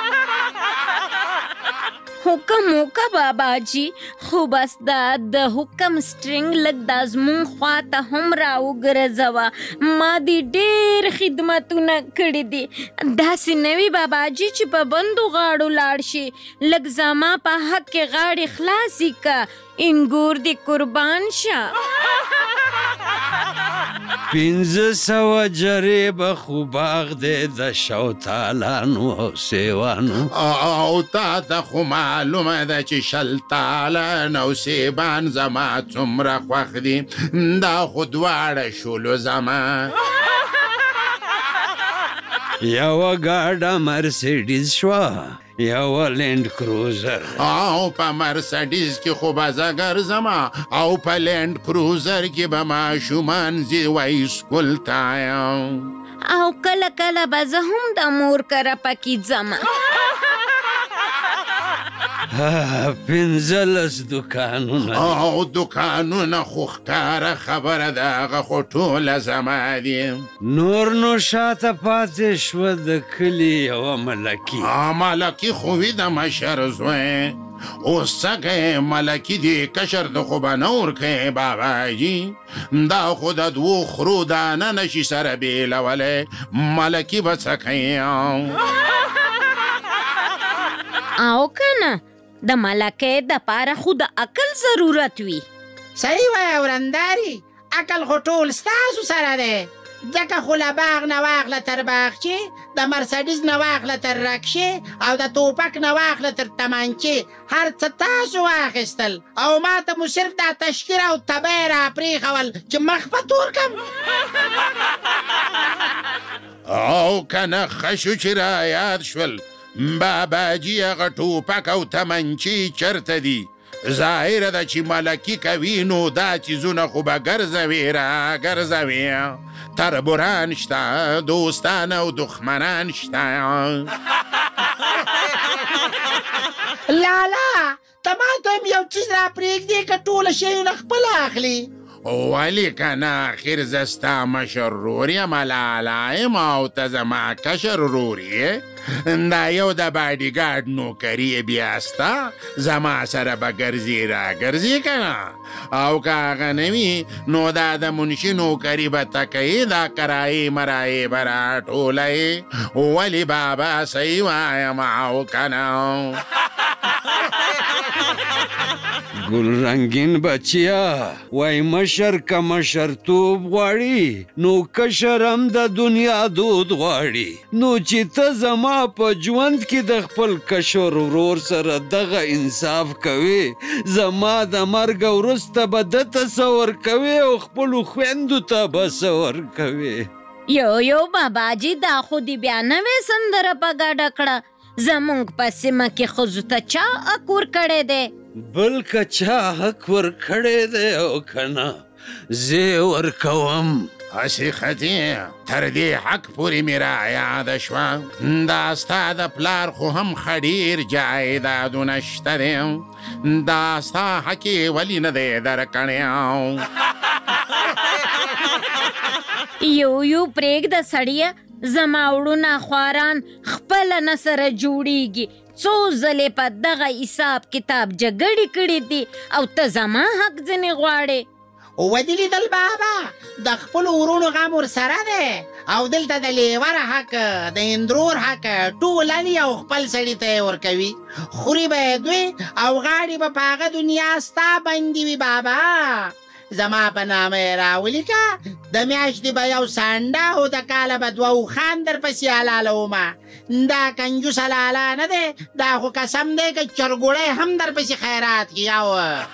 حکم وکه باباجي، خو بس دا د حکم سټرنګ لږ دا زمونږ خوا ته هم راوګرځوه، ما دې ډېر خدمتونه کړي دي. داسې نه وي باباجي چې په بندو غاړو لاړ شي، لږ زما په حق کې غاړې خلاصې که، انګور دې قربان شه. پنځه سوه جرې به خو باغ دی د شوتالانو او سیوانو، او تا ته خو معلومه ده چې شل تالان او سیبان زما څومره خوښ دي، دا خو دواړه شولو زما. یوه ګاډه مرسیډیز شوه، یوه لینډ کروزر، او په مرسډیز کې خو به زه ګرځمه، او په لینډ کروزر کې به ماشومان ځي وایي سکول ته یم، او کله کله به زه هم د مور کره پکې ځمه. پنځلس دکانونه، او دکانونه خو ښکاره خبره ده، هغه خو ټوله زما دي. نور نو شاته پاتې شوه د کلي یوه ملکي. ملکي خو وي د مشر زوی، اوس څه کوې ملکي دی کشر ته خو به نه ورکوې باباجي، دا خو د دوو خرو دانه نشي سره بېلولی، ملکي به څه کوې؟ او که نه د ملکې د پاره خو د عقل ضرورت وي. صحیح وایه ورنداري، عقل خو ټول ستاسو سره دی، ځکه خو له باغ نه واخله تر باغچې، د مرسډیز نه واخله تر رکشې، او د توپک نه واخله تر تمانچې، هر څه تاسو واخیستل، او ما ته مو صرف دا تشکیر او تبی را پرېښول چې مخ په تور کم. او که نه ښه شو چې را یاد شول باباجي هغه ټوپک او تمنچې چرته دي؟ ظاهره ده چې ملکي کوي، نو دا چیزونه خو به ګرځوي را ګرځوي، تربوران شته، دوستان او دښمنان شته. لالا ته ما ته هم یو چیز را پرېږدې که ټوله شیونه خپله اخلي؟ ولی که نه آخر زه ستا مشر ورور یم لالا یم، او ته زما کشر ورور یې، دا یو د باډي ګارډ نوکري یې بیا ستا، زما سره به ګرځي را ګرځي که نه، او که هغه نه وي نو دا د منشي نوکري به ته کوي، دا کرایې مرایې به را ټولوي. ولې بابا صحیح وایم او که نه؟ ګل رنګین بچیا وای مشر که مشرتوب غواړي، نو کشر هم د دنیا دود غواړي، نو چې ته زما په ژوند کې د خپل کشر ورور سره دغه انصاف کوي، زما د مرګ وروسته به ده تصور کوي او خپلو خویندو ته به څه ورکوي. یو یو باباجي دا خو دې بیا نوې سندره په ګډه کړه، زمونږ په سیمه کې ښځو ته چا حق ورکړی دی؟ بل که چا حق ورکړی دی او که نه زه یې ورکوم. هسې ښځې تر دې حق پورې مې را یاده شوه، دا ستا د پلار خو هم ښه ډېر جایدادونه شته دی، دا ستا حق یې ولې نه دی درکړی؟ یو یو پرېږده سړیه، زما وړونه خواران خپله نه سره جوړیږي، څو ځلې په دغه حساب کتاب جګړې کړې دي او ته زما حق ځینې غواړې. ودې لیدل بابا د خپلو ورونو غم ورسره دی او دلته د لیور حق د اندرور حق ټول علي او خپل سړي ته یې ورکوي. خوري به یې دوی او غاړې به په هغه دنیا ستا بندي وي بابا. زما په نامه یې راولیکه د میاشتې به یو سانډه او د کاله به دوه اوښان درپسې حلالومه. دا کنجوسه لالا نه دی، دا خو قسم دی که چرګوړی هم درپسې خیرات کي. او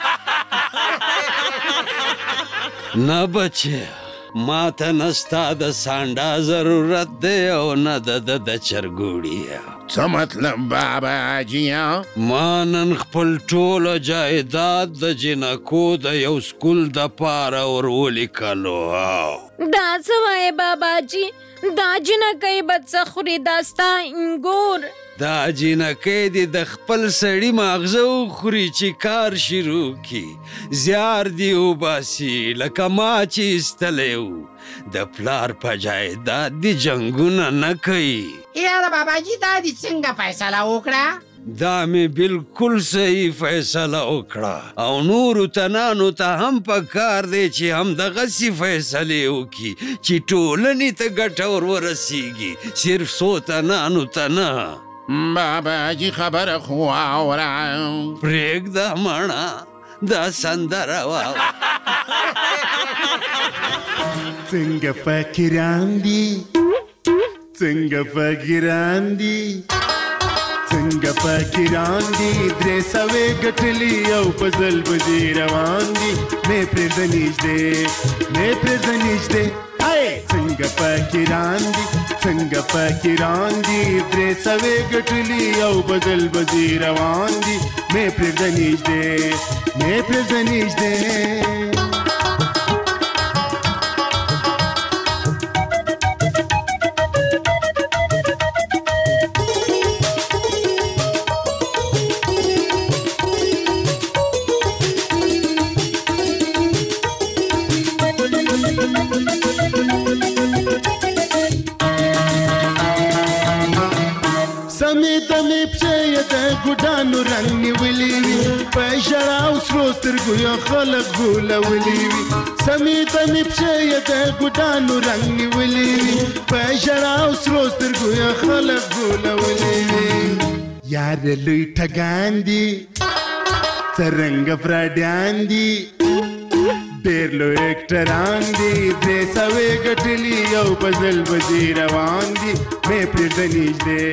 نه بچه، ما ته نه ستا د سانډا ضرورت دی او نه د د د چرګوړي. څه مطلب بابا جیا؟ ما نن خپل ټوله جایداد د جنکو د یو سکول دپاره ور ولیکلو. دا څه وایې باباجي؟ دا جنکۍ به څه خوري؟ دا ستا انګور؟ دا جنکۍ دې د خپل سړي ماغزه وخوري چې کار شروع کي، زیار دې وباسي لکه ما چې ایستلی و. د پلار په جایداد دې جنګونه نه کوي. یاره باباجي دا دې څنګه فیصله وکړه؟ دا مې بالکل صحیح فیصله وکړه او نورو تنانو ته هم په کار دی چې همدغسې فیصلې وکړي چې ټولنې ته ګټه ور ورسیږي، صرف څو تنانو ته نه. باباجي خبره خو واوره. پرېږده مړه، دا سندره واوره. څنګه فقیران دي، څنګه فقیران دي، څنګه فقیران دي، درې سوې ګټلي او په ځل بځې روان دي. مې پرېږده نږدې، مې پرېږده نږدې. څنګه فقیران دي، څنګه فقیران دي، درې سوې ګټلي او په ځل بځې روان دي. مې پرېږده نږدې، مې پرېږده نږدې. ګډانو رنګ نیولې وي، په ژړا او سرو سترګو یو خلک غولولي وي. سمې تمې پښې یې د ګډانو رنګ نیولې وي، په ژړا او سرو سترګو یو خلک غولولي وي. یار لوی ټګان دي، څرنګه فراډیان دي، ډېر لوی اکټران دي، درې سوې ګټلي او په ځل بځې روان دي. مې پرېږده نږدې.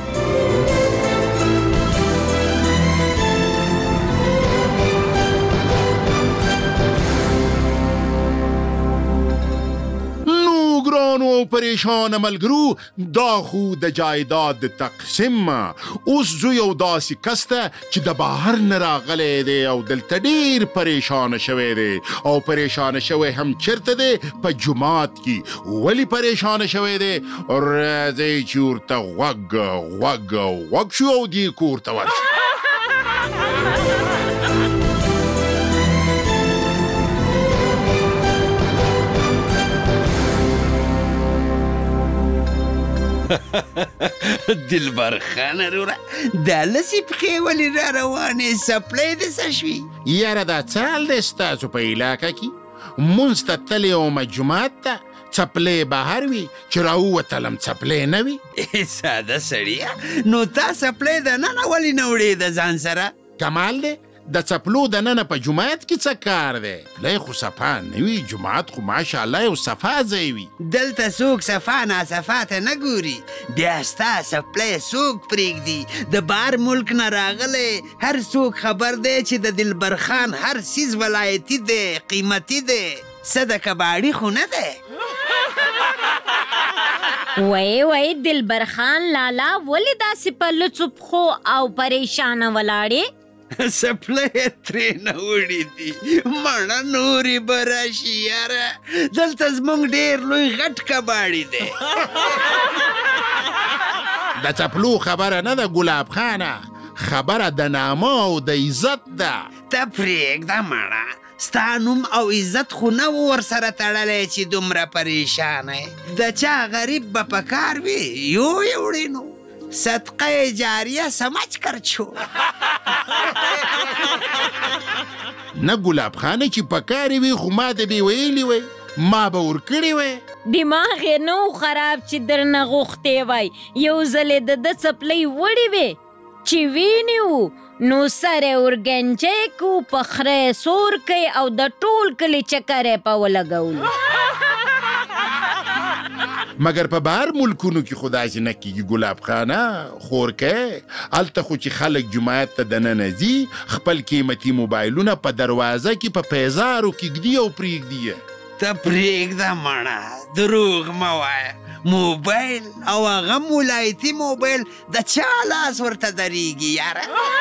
ګرانو او پریشان ملګرو، دا خو د جایداد د تقسیم. اوس زه یو داسې کس ته چې د بهر نه راغلی دی او دلته ډېر پریشانه شوی دی او پریشانه شوی هم چېرته دی؟ په جومات کې. ولې پریشانه شوی دی؟ راځئ چې ورته غوږ غوږ غوږ شو او دې کور ته ورشو. دلبر خان وروره، دا لسې پښې ولې را روانې؟ سپلی دې څه شوي؟ یاره دا څه حال دی ستاسو په علاقه کې؟ مونځ ته تللی ومه جومات ته، څپلۍ بهر وي، چې راووتلم څپلۍ نه وي. ساده سړیه، نو تا څپلۍ دننه ولې نه وړې د ځان سره؟ کمال دی، د څپلو دننه په جومات کې څه کار دی؟ لای خو صفا نه وي، جومات خو ماشاءالله یو صفا ځای وي. دلته څوک صفا ناصفا ته نه ګوري، بیا ستا څپلۍ څوک پرېږدي؟ د بهر ملک نه راغلی هر څوک خبر دی چې د دلبر خان هر څیز ولایتي دی، قیمتي دی، څه د کباړي خو نه دی. وای وای دلبر خان لالا ولې داسې په لڅو پښو او پریشانه ولاړې؟ څپلۍ یې ترې نه وړي دي، مړه نورې به راشي. یاره دلته زموږ ډېر لوی غټ کباړي دی. د څپلو خبره نه ده ګلاب خانه، خبره د نامه او د عزت ده. ته پرېږده مړه، ستا نوم او عزت خو نه و ورسره تړلی چې دومره پریشانه یې. د چا غریب به په کار وي یو یې وړې نو. صدقه جاریه سمج کر شو. نه ګلاب خانه چې پکاري وي خو ما د بې ویلي وی ما به ورکړې وی. دماغ یې نه خراب چې درنه غوښتې وای. یو ځل یې د ده څپلۍ وړې وې چې وینیو نو سر یې ورګنجی کو په خره یې سور کوي او د ټول کلي چکر یې په ولګولو. مګر په بهر ملکونو کې خو داسې نه کېږي ګلاب خانه خورکۍ. هلته خو چې خلک جماعت ته دننه ځي خپل قیمتي موبایلونه په دروازه کې په پیزارو کېږدي او پرېږدي یې. ته پرېږده مړه دروغ مه وایه. موبایل او هغه مولایتي موبایل د چا لاس ورته درېږي یاره.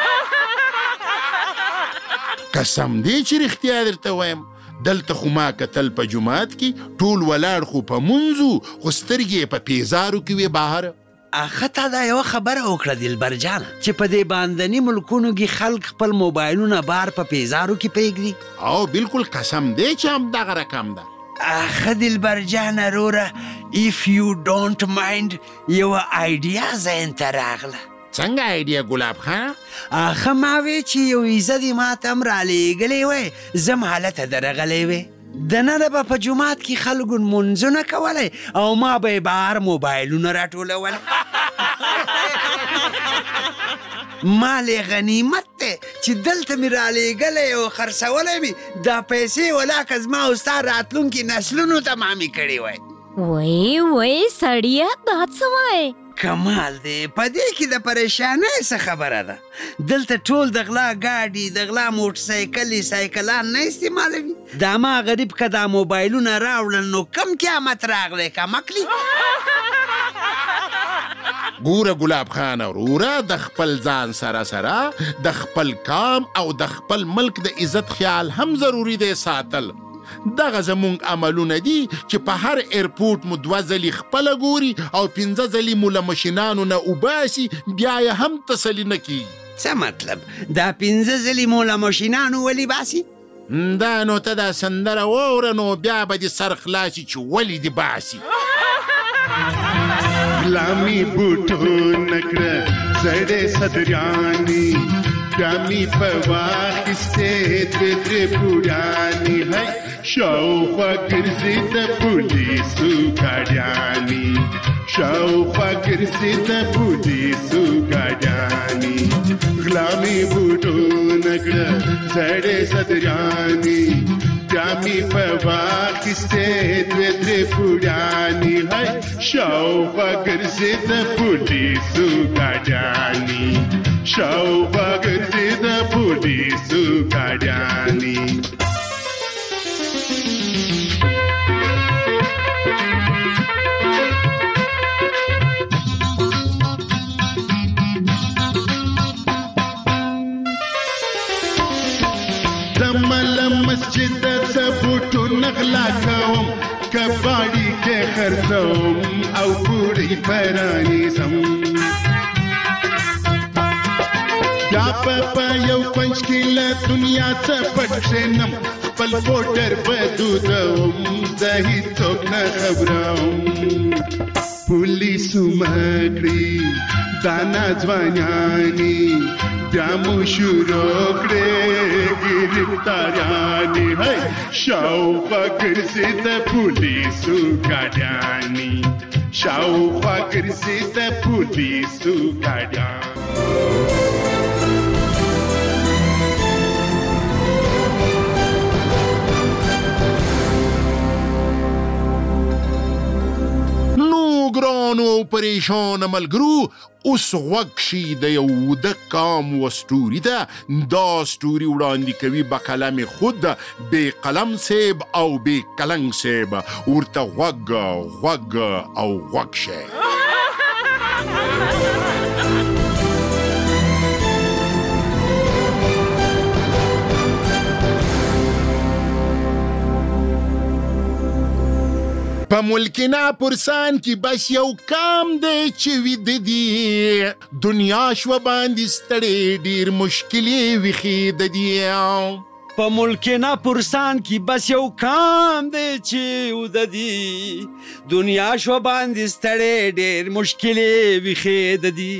قسم دی چې رښتیا درته وایم دلته خو ما کتل په جومات کې ټول ولاړ خو په منځو خو سترګې په پیزارو کې وې بهر. اخه تا دا یوه خبره وکړه دلبر جانه چې په دې باندني ملکونو کې خلک خپل موبایلونه بار په پیزارو کې پرېږدي. او بالکل قسم دی چې همدغه رقم ده. اخه دلبر جانه روره if you don't mind یوه آیډیا ذهن ته راغله. څنګه آیډیا ګلاب خان؟ اخه ما وی چې یو عزت یې ما ته هم رالیږلی وی زه م هلته درغلی وی. دننه به په جومات کې خلکو لمونځونه کولی او ما به یې بهر موبایلونه راټولول. مال یې غنیمت دی چې دلته مې رالیږلی او خرڅولی مې دا پیسې ولاکه زما او ستا راتلونکي نسلونو ته مامې کړې وی. وای وای سړیه دا څه وایې؟ کمال دی په دې کې د پریشانۍ څه خبره ده. دلته ټول د غلا ګاډي د غلا موټرسایکلې سایکلان نه استعمالوي. دا ما غریب که دا موبایلونه راوړل نو کم قیامت راغلی کمکلي. ګوره ګلاب خان وروره د خپل ځان سره سره د خپل کام او د خپل ملک د عزت خیال هم ضروري دی ساتل. دغه زمونږ عملونه دي چې په هر ایرپورټ مو دوه ځلې خپله ګوري او پنځه ځلې مو له مشینانو نه وباسي بیا یې هم تسلي نه کېږي. څه مطلب دا پنځه ځلې مو له مشینانو ولې باسي؟ دا نو ته دا سندره واوره نو بیا به دې سر خلاصي چې ولې دې باسي. غلامي بوټونه کړه زړې صدراني بیا مې په واخیستې دوې درې بوډانې هی شاوخوا ګرځي د پولیسو ګاډیانې شاوخوا ګرځي د پولیسو ګاډیانې غلا مې بوټونه کړه زړې صدرانې بیا مې په واخیستې دوې درې بوډانې هی شاوخوا ګرځي د پولیسو ګاډیانې شاوخوا ګرځي د پولیسو ګاډیانې. دمل مسجد څه بوټونه غلا کوم کباړي کې خرڅوم او پوړی پرانیزم. دا په یو پنځ کې له دنیا څه پټ کښېنم خپل موټر به دودوم زه هېڅوک نه خبروم. پولیسو مکړي دا ناځوانیانې بیا مو شروع کړې ګرفتاریانې هی شاوخوا ګرځي د پولیسو ګاډیانې شاوخوا ګرځي د پولیسو ګاډیانې. ګرانو او پریشانه ملګرو اوس غوږ شي د یو وده کام و ستوري ته. دا ستوري وړاندې کوي به قلم خود بې قلم صیب او بې کلنګ صیب. ورته غوږ غوږ او غوږ شئ. په ملکنا پرسان کې بس یو کام دی چې ویده دي دنیا شوه باندې ستړې ډېر مشکلې ویښې د دي. په ملکنا پرسان کی بس یو کام دی چې وددي دنیا شو باندې ستړی ډېر مشکلې ویښې د دي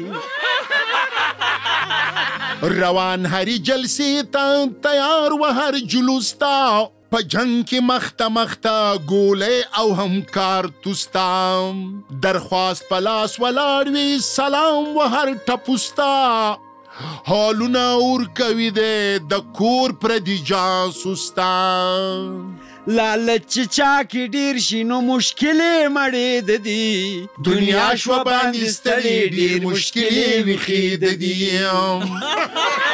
روان هری جلسې ته تیار و هر جلوس ته په جنگ کې مخته مخته ګولې او هم کارتوس ته درخواست په لاس ولاړ وي سلام و هر ټپوس ته حالونه ورکوي دی د کور پردي جاسوس ته لالچ چا کې ډېر شي نو مشکلې مړې د دي دنیا شوه باندې ستړې ډېر مشکلې ویښې د دي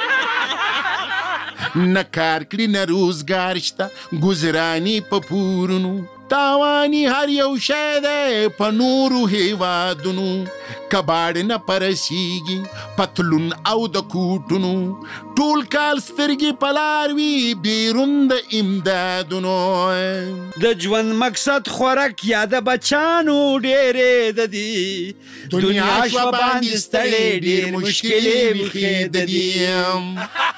نه کار کړي نه روزګار شته ګزراني په پورونو تاواني هر یو شی دی په نورو هیوادونو کباړ نه پرسیږي پتلون او د کوټونو ټول کال سترګې په لار وي بیرون د امدادونو د ژوند مقصد خوراک یا د بچانو ډېرې د دي دنیا شوه باندې ستړې ډېر مشکلې ویښې د دي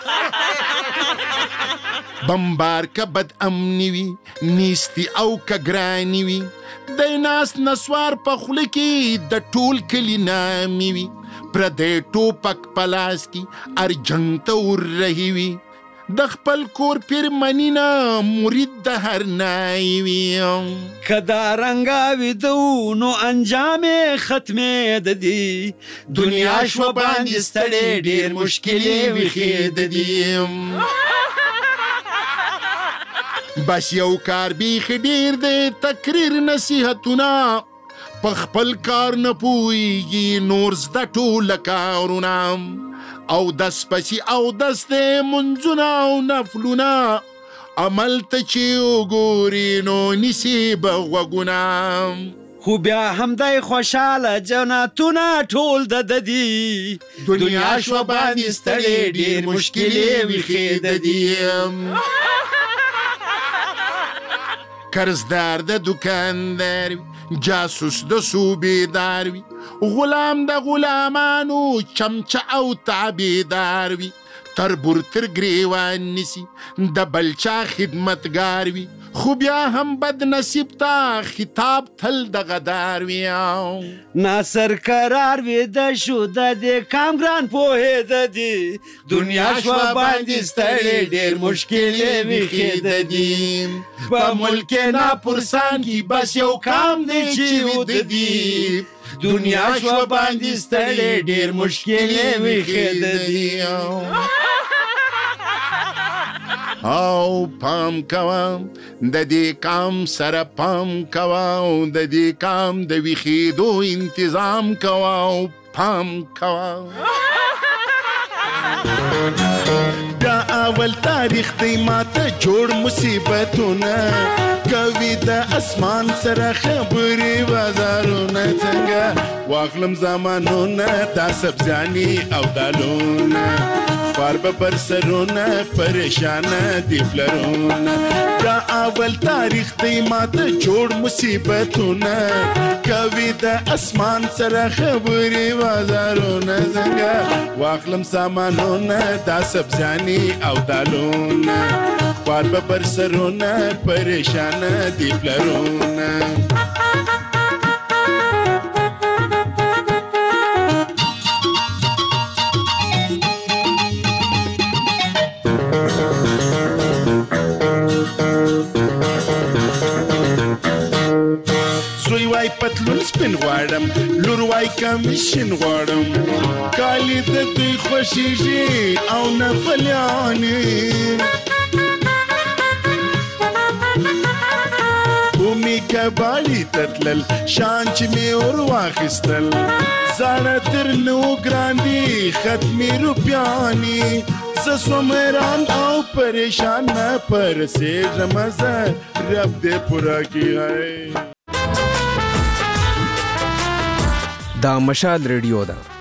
بمبار که بد امنی وي نیستی او که ګرانی وي دی ناست نسوار په خوله کې د ټول کلي نامي وي پردی ټوپک په لاس کې هر جنګ ته وررهي وي د خپل کور پیرمني نه مرید د هر نای وي که دا رنګه ویده نو انجام یې ختمې د دي دنیا شوه باندې ستړې ډېر مشکلې ویښې د دي بس یو کار بیخي ډېر دی تقریر نصیحتونه په خپل کار نه پوهېږي نور زده ټوله کارونه او دس پسې او دس دی منځونه او نفلونه عمل ته چې وګوري نو نیسي به غوږونه خو بیا همدای خوشحاله جنتونه ټول د د دي دنیا شوه باندې ستړې ډېر مشکلې ویښې د دي قرضدار د دکاندار وي جاسوس د صوبېدار وي غلام د غلامانو چمچه او تعبیدار وي تربور تر ګریوان نیسي د بلچا خدمتګار وي خو بیا هم بد نصیب ته خطاب تل د غدار وي ناصر قرار ویده شو د دې کام ګران پوهېده دي دنیا شوه باندې ستړې ډېر مشکلې ویښې د دي په ملک ناپرسان کې بس یو کام دی چې وده دي دنیا شوه باندې ستړې ډېر مشکلې ویښې د دي او پام کوه د دې کام سره پام کوه او د دې کام د ویښېدو انتظام کوه او پام کوه دا اول تاریخ دی ماته جوړ مصیبتونه کوي د اسمان سره خبرې بازارونه څنګه واخلم زمانونه دا سبزیاني او دالونه خوار به پر سرونه پریشانه دی پلرونه دا اول تاریخ دی ماته جوړ مصیبتونه کوي د اسمان سره خبرې بازارونه څنګه واخلم سامانونه دا سبزیاني او دالونه خوار به پر سرونه پریشانه دی پلرونه وای پتلون سپین غواړم لور وای کمیشن غواړم کالی د دوی خوښیږي او نه فلیانې بومي کباړي ته تلل شان چې مې ور واخیستل زاړه تر نو ګران دي ختمي روپیانې زه سوم حیران او پریشان نه پرسېږم زه رب دې پوره کړي دا مشال ریډیو ده